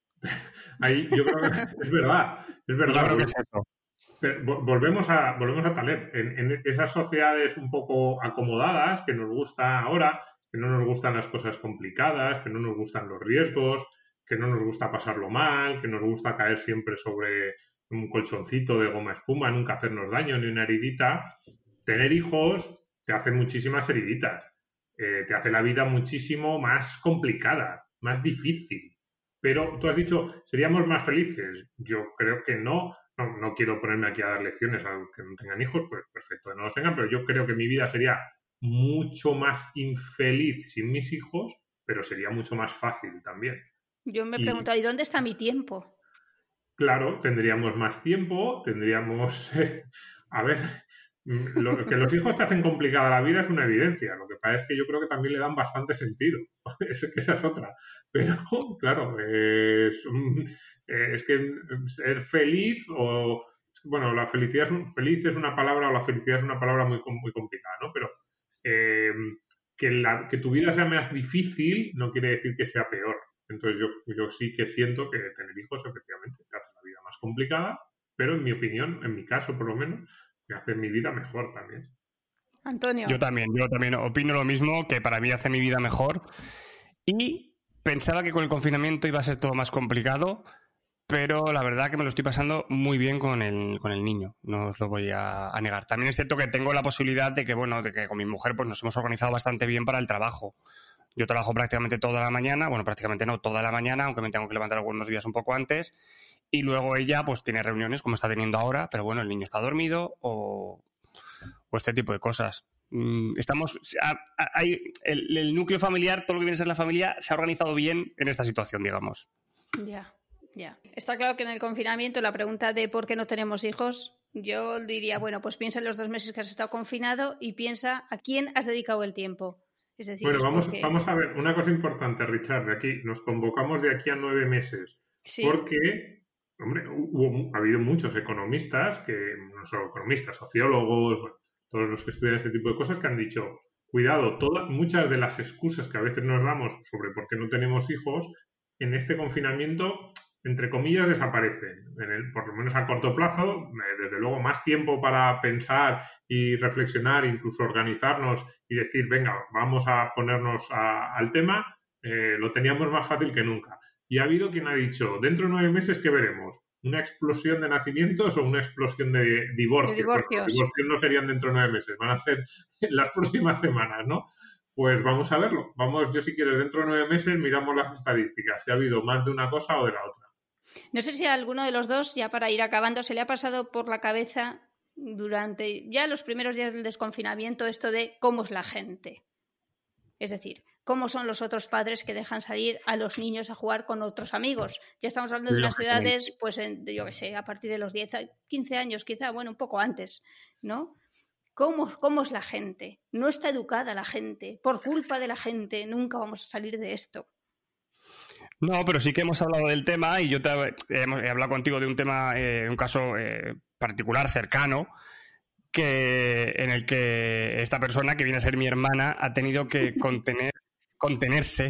Ahí yo creo que es verdad, es verdad. Yo creo que es eso. Pero volvemos a, volvemos a Taleb. En, en esas sociedades un poco acomodadas que nos gusta ahora, que no nos gustan las cosas complicadas, que no nos gustan los riesgos, que no nos gusta pasarlo mal, que nos gusta caer siempre sobre un colchoncito de goma espuma, nunca hacernos daño ni una heridita. Tener hijos te hace muchísimas heriditas, eh, te hace la vida muchísimo más complicada, más difícil. Pero tú has dicho, ¿seríamos más felices? Yo creo que no. No, no quiero ponerme aquí a dar lecciones a los que no tengan hijos, pues perfecto, no los tengan, pero yo creo que mi vida sería mucho más infeliz sin mis hijos, pero sería mucho más fácil también. Yo me he Y, preguntado, ¿y dónde está mi tiempo? Claro, tendríamos más tiempo, tendríamos... Eh, a ver, lo, que los hijos te hacen complicada la vida es una evidencia. Lo que pasa es que yo creo que también le dan bastante sentido. Es que esa es otra. Pero, claro, eh, es, eh, es que ser feliz o... Bueno, la felicidad es, un, feliz es una palabra o la felicidad es una palabra muy, muy complicada, ¿no? Pero eh, que, la, que tu vida sea más difícil no quiere decir que sea peor. Entonces yo, yo sí que siento que tener hijos efectivamente te hace la vida más complicada, pero en mi opinión, en mi caso por lo menos, me hace mi vida mejor también. Antonio. Yo también, yo también opino lo mismo, que para mí hace mi vida mejor. Y pensaba que con el confinamiento iba a ser todo más complicado, pero la verdad que me lo estoy pasando muy bien con el, con el niño, no os lo voy a, a negar. También es cierto que tengo la posibilidad de que, bueno, de que con mi mujer pues nos hemos organizado bastante bien para el trabajo. Yo trabajo prácticamente toda la mañana, bueno, prácticamente no, toda la mañana, aunque me tengo que levantar algunos días un poco antes, y luego ella pues tiene reuniones como está teniendo ahora, pero bueno, el niño está dormido o, o este tipo de cosas. Estamos, hay, el, el núcleo familiar, todo lo que viene a ser la familia, se ha organizado bien en esta situación, digamos. Ya, ya. Está claro que en el confinamiento la pregunta de por qué no tenemos hijos, yo diría, bueno, pues piensa en los dos meses que has estado confinado y piensa a quién has dedicado el tiempo. Es decir, bueno, es vamos, porque... vamos a ver, una cosa importante, Richard, de aquí, nos convocamos de aquí a nueve meses, sí. Porque, hombre, hubo, ha habido muchos economistas, que no solo economistas, sociólogos, bueno, todos los que estudian este tipo de cosas, que han dicho, cuidado, todas, muchas de las excusas que a veces nos damos sobre por qué no tenemos hijos, en este confinamiento, entre comillas, desaparecen. En el, por lo menos a corto plazo, desde luego más tiempo para pensar y reflexionar, incluso organizarnos y decir, venga, vamos a ponernos a, al tema, eh, lo teníamos más fácil que nunca. Y ha habido quien ha dicho, dentro de nueve meses, ¿qué veremos? ¿Una explosión de nacimientos o una explosión de divorcios? De divorcios. Bueno, los divorcios no serían dentro de nueve meses, van a ser en las próximas semanas, ¿no? Pues vamos a verlo. Vamos, yo si quieres, dentro de nueve meses miramos las estadísticas, si ha habido más de una cosa o de la otra. No sé si a alguno de los dos, ya para ir acabando, se le ha pasado por la cabeza durante ya los primeros días del desconfinamiento esto de cómo es la gente. Es decir, cómo son los otros padres que dejan salir a los niños a jugar con otros amigos. Ya estamos hablando de unas edades, pues, en, yo qué sé, a partir de los diez, quince años, quizá, bueno, un poco antes, ¿no? ¿Cómo, ¿Cómo es la gente? No está educada la gente. Por culpa de la gente nunca vamos a salir de esto. No, pero sí que hemos hablado del tema y yo te, eh, he hablado contigo de un tema, eh, un caso eh, particular, cercano, que en el que esta persona, que viene a ser mi hermana, ha tenido que contener, contenerse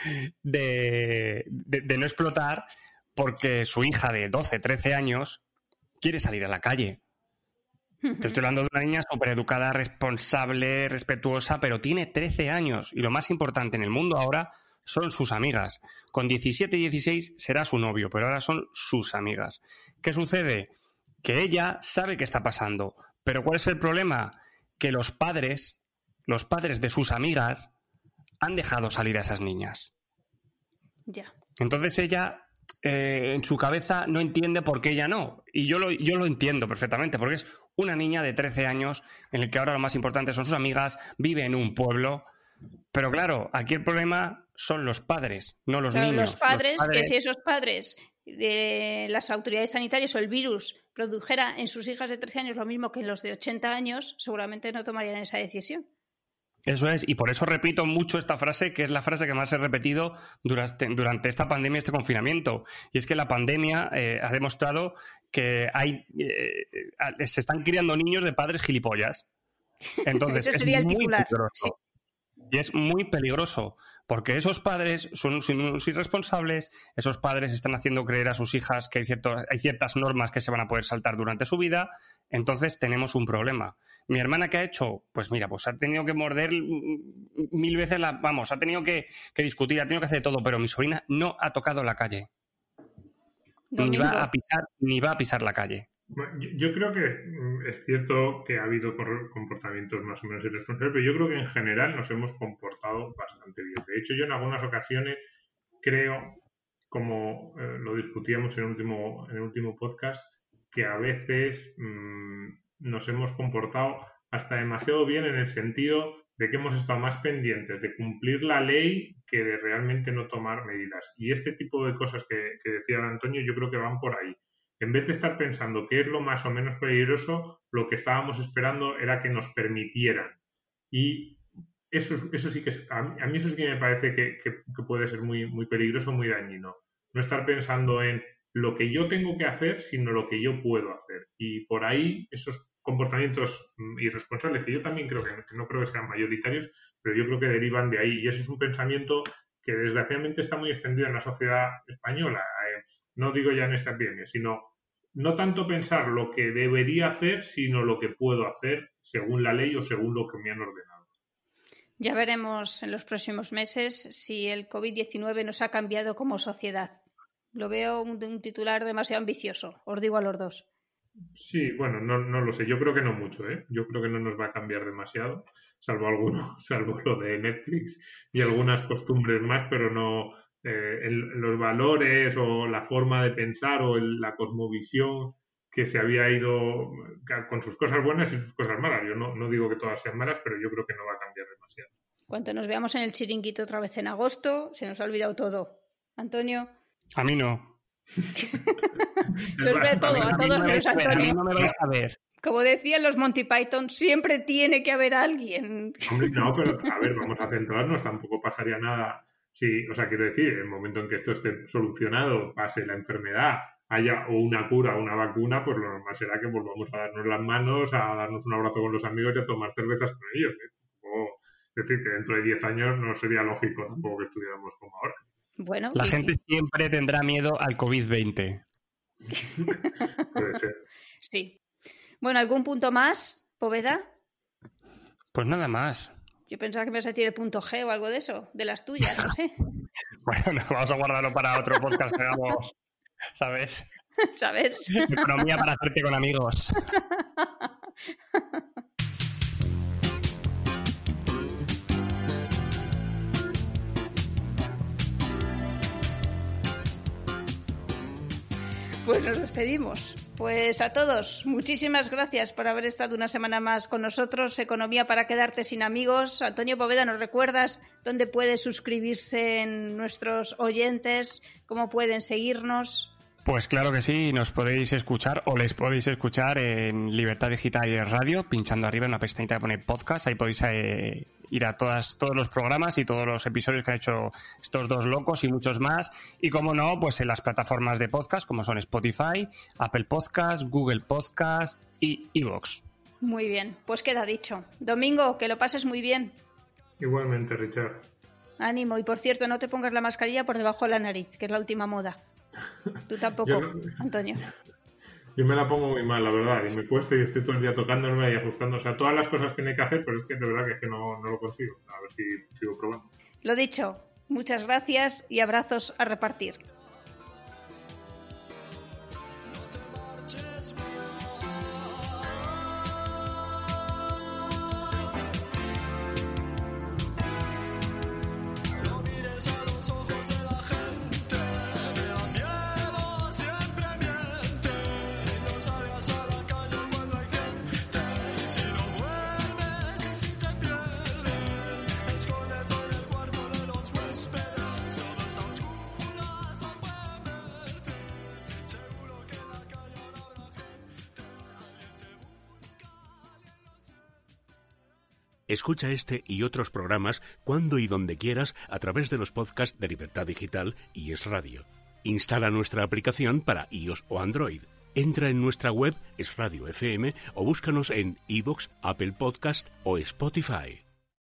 de, de, de no explotar porque su hija de doce, trece años quiere salir a la calle. Te estoy hablando de una niña súper educada, responsable, respetuosa, pero tiene trece años y lo más importante en el mundo ahora son sus amigas. Con diecisiete y dieciséis será su novio, pero ahora son sus amigas. ¿Qué sucede? Que ella sabe qué está pasando. Pero ¿cuál es el problema? Que los padres, los padres de sus amigas, han dejado salir a esas niñas. Ya. Entonces ella, eh, en su cabeza, no entiende por qué ella no. Y yo lo, yo lo entiendo perfectamente, porque es una niña de trece años, en el que ahora lo más importante son sus amigas, vive en un pueblo. Pero claro, aquí el problema son los padres, no los claro, niños. Los padres, los padres, que si esos padres de las autoridades sanitarias o el virus produjera en sus hijas de trece años lo mismo que en los de ochenta años, seguramente no tomarían esa decisión. Eso es, y por eso repito mucho esta frase, que es la frase que más he repetido durante, durante esta pandemia, este confinamiento. Y es que la pandemia eh, ha demostrado que hay eh, se están criando niños de padres gilipollas. Entonces, ese sería es el muy titular. peligroso. Sí. Y es muy peligroso, porque esos padres son unos irresponsables, esos padres están haciendo creer a sus hijas que hay, cierto, hay ciertas normas que se van a poder saltar durante su vida, entonces tenemos un problema. Mi hermana, ¿qué ha hecho? Pues mira, pues ha tenido que morder mil veces la... Vamos, ha tenido que, que discutir, ha tenido que hacer todo, pero mi sobrina no ha tocado la calle. Ni va a pisar, ni va a pisar la calle. Bueno, yo, yo creo que es cierto que ha habido comportamientos más o menos irresponsables, pero yo creo que en general nos hemos comportado bastante bien. De hecho, yo en algunas ocasiones creo, como eh, lo discutíamos en el último, en el último podcast, que a veces mmm, nos hemos comportado hasta demasiado bien en el sentido de que hemos estado más pendientes de cumplir la ley que de realmente no tomar medidas. Y este tipo de cosas que, que decía Antonio, yo creo que van por ahí. En vez de estar pensando qué es lo más o menos peligroso, lo que estábamos esperando era que nos permitieran. Y eso, eso sí que es, a mí eso sí que me parece que, que, que puede ser muy, muy peligroso, muy dañino. No estar pensando en lo que yo tengo que hacer, sino lo que yo puedo hacer. Y por ahí esos comportamientos irresponsables, que yo también creo que no, no creo que sean mayoritarios, pero yo creo que derivan de ahí. Y ese es un pensamiento que desgraciadamente está muy extendido en la sociedad española. No digo ya en estas bienes, sino no tanto pensar lo que debería hacer, sino lo que puedo hacer según la ley o según lo que me han ordenado. Ya veremos en los próximos meses si el covid diecinueve nos ha cambiado como sociedad. Lo veo un, un titular demasiado ambicioso, os digo a los dos. Sí, bueno, no, no lo sé. Yo creo que no mucho, ¿eh? Yo creo que no nos va a cambiar demasiado, salvo alguno, salvo lo de Netflix y algunas costumbres más, pero no... Eh, el, los valores o la forma de pensar o el, la cosmovisión que se había ido con sus cosas buenas y sus cosas malas. Yo no, no digo que todas sean malas, pero yo creo que no va a cambiar demasiado. Cuando nos veamos en el chiringuito otra vez en agosto, se nos ha olvidado todo. Antonio. A mí no. Se os ve todo, a, a todos menos Antonio. A mí no me vais a ver. Como decían los Monty Python, siempre tiene que haber alguien. Hombre, no, pero a ver, vamos a centrarnos, tampoco pasaría nada. Sí, o sea, quiero decir, en el momento en que esto esté solucionado, pase la enfermedad, haya o una cura o una vacuna, pues lo normal será que volvamos a darnos las manos, a darnos un abrazo con los amigos y a tomar cervezas con ellos. ¿eh? O, es decir, que dentro de diez años no sería lógico tampoco que estuviéramos como ahora. Bueno, la y... gente siempre tendrá miedo al covid veinte. Puede ser. Sí. Bueno, ¿algún punto más, Poveda? Pues nada más. Yo pensaba que me ibas a decir el punto G o algo de eso, de las tuyas, no sé. Bueno, no, vamos a guardarlo para otro podcast que hagamos, ¿sabes? ¿Sabes? Economía para hacerte con amigos. Pues nos despedimos. Pues a todos, muchísimas gracias por haber estado una semana más con nosotros. Economía para quedarte sin amigos. Antonio Poveda, ¿nos recuerdas dónde puede suscribirse en nuestros oyentes? ¿Cómo pueden seguirnos? Pues claro que sí, nos podéis escuchar o les podéis escuchar en Libertad Digital y Radio, pinchando arriba en una pestañita que pone podcast. Ahí podéis eh, ir a todas, todos los programas y todos los episodios que han hecho estos dos locos y muchos más. Y como no, pues en las plataformas de podcast como son Spotify, Apple Podcast, Google Podcast y iVoox. Muy bien, pues queda dicho. Domingo, que lo pases muy bien. Igualmente, Richard. Ánimo, y por cierto, no te pongas la mascarilla por debajo de la nariz, que es la última moda. Tú tampoco, yo, Antonio. Yo me la pongo muy mal, la verdad, y me cuesta y estoy todo el día tocándome y ajustando. O sea, todas las cosas que hay que hacer, pero es que de verdad que, es que no, no lo consigo. A ver si sigo probando. Lo dicho, muchas gracias y abrazos a repartir. Escucha este y otros programas cuando y donde quieras a través de los podcasts de Libertad Digital y Es Radio. Instala nuestra aplicación para iOS o Android. Entra en nuestra web Es Radio F M o búscanos en iVoox, Apple Podcast o Spotify.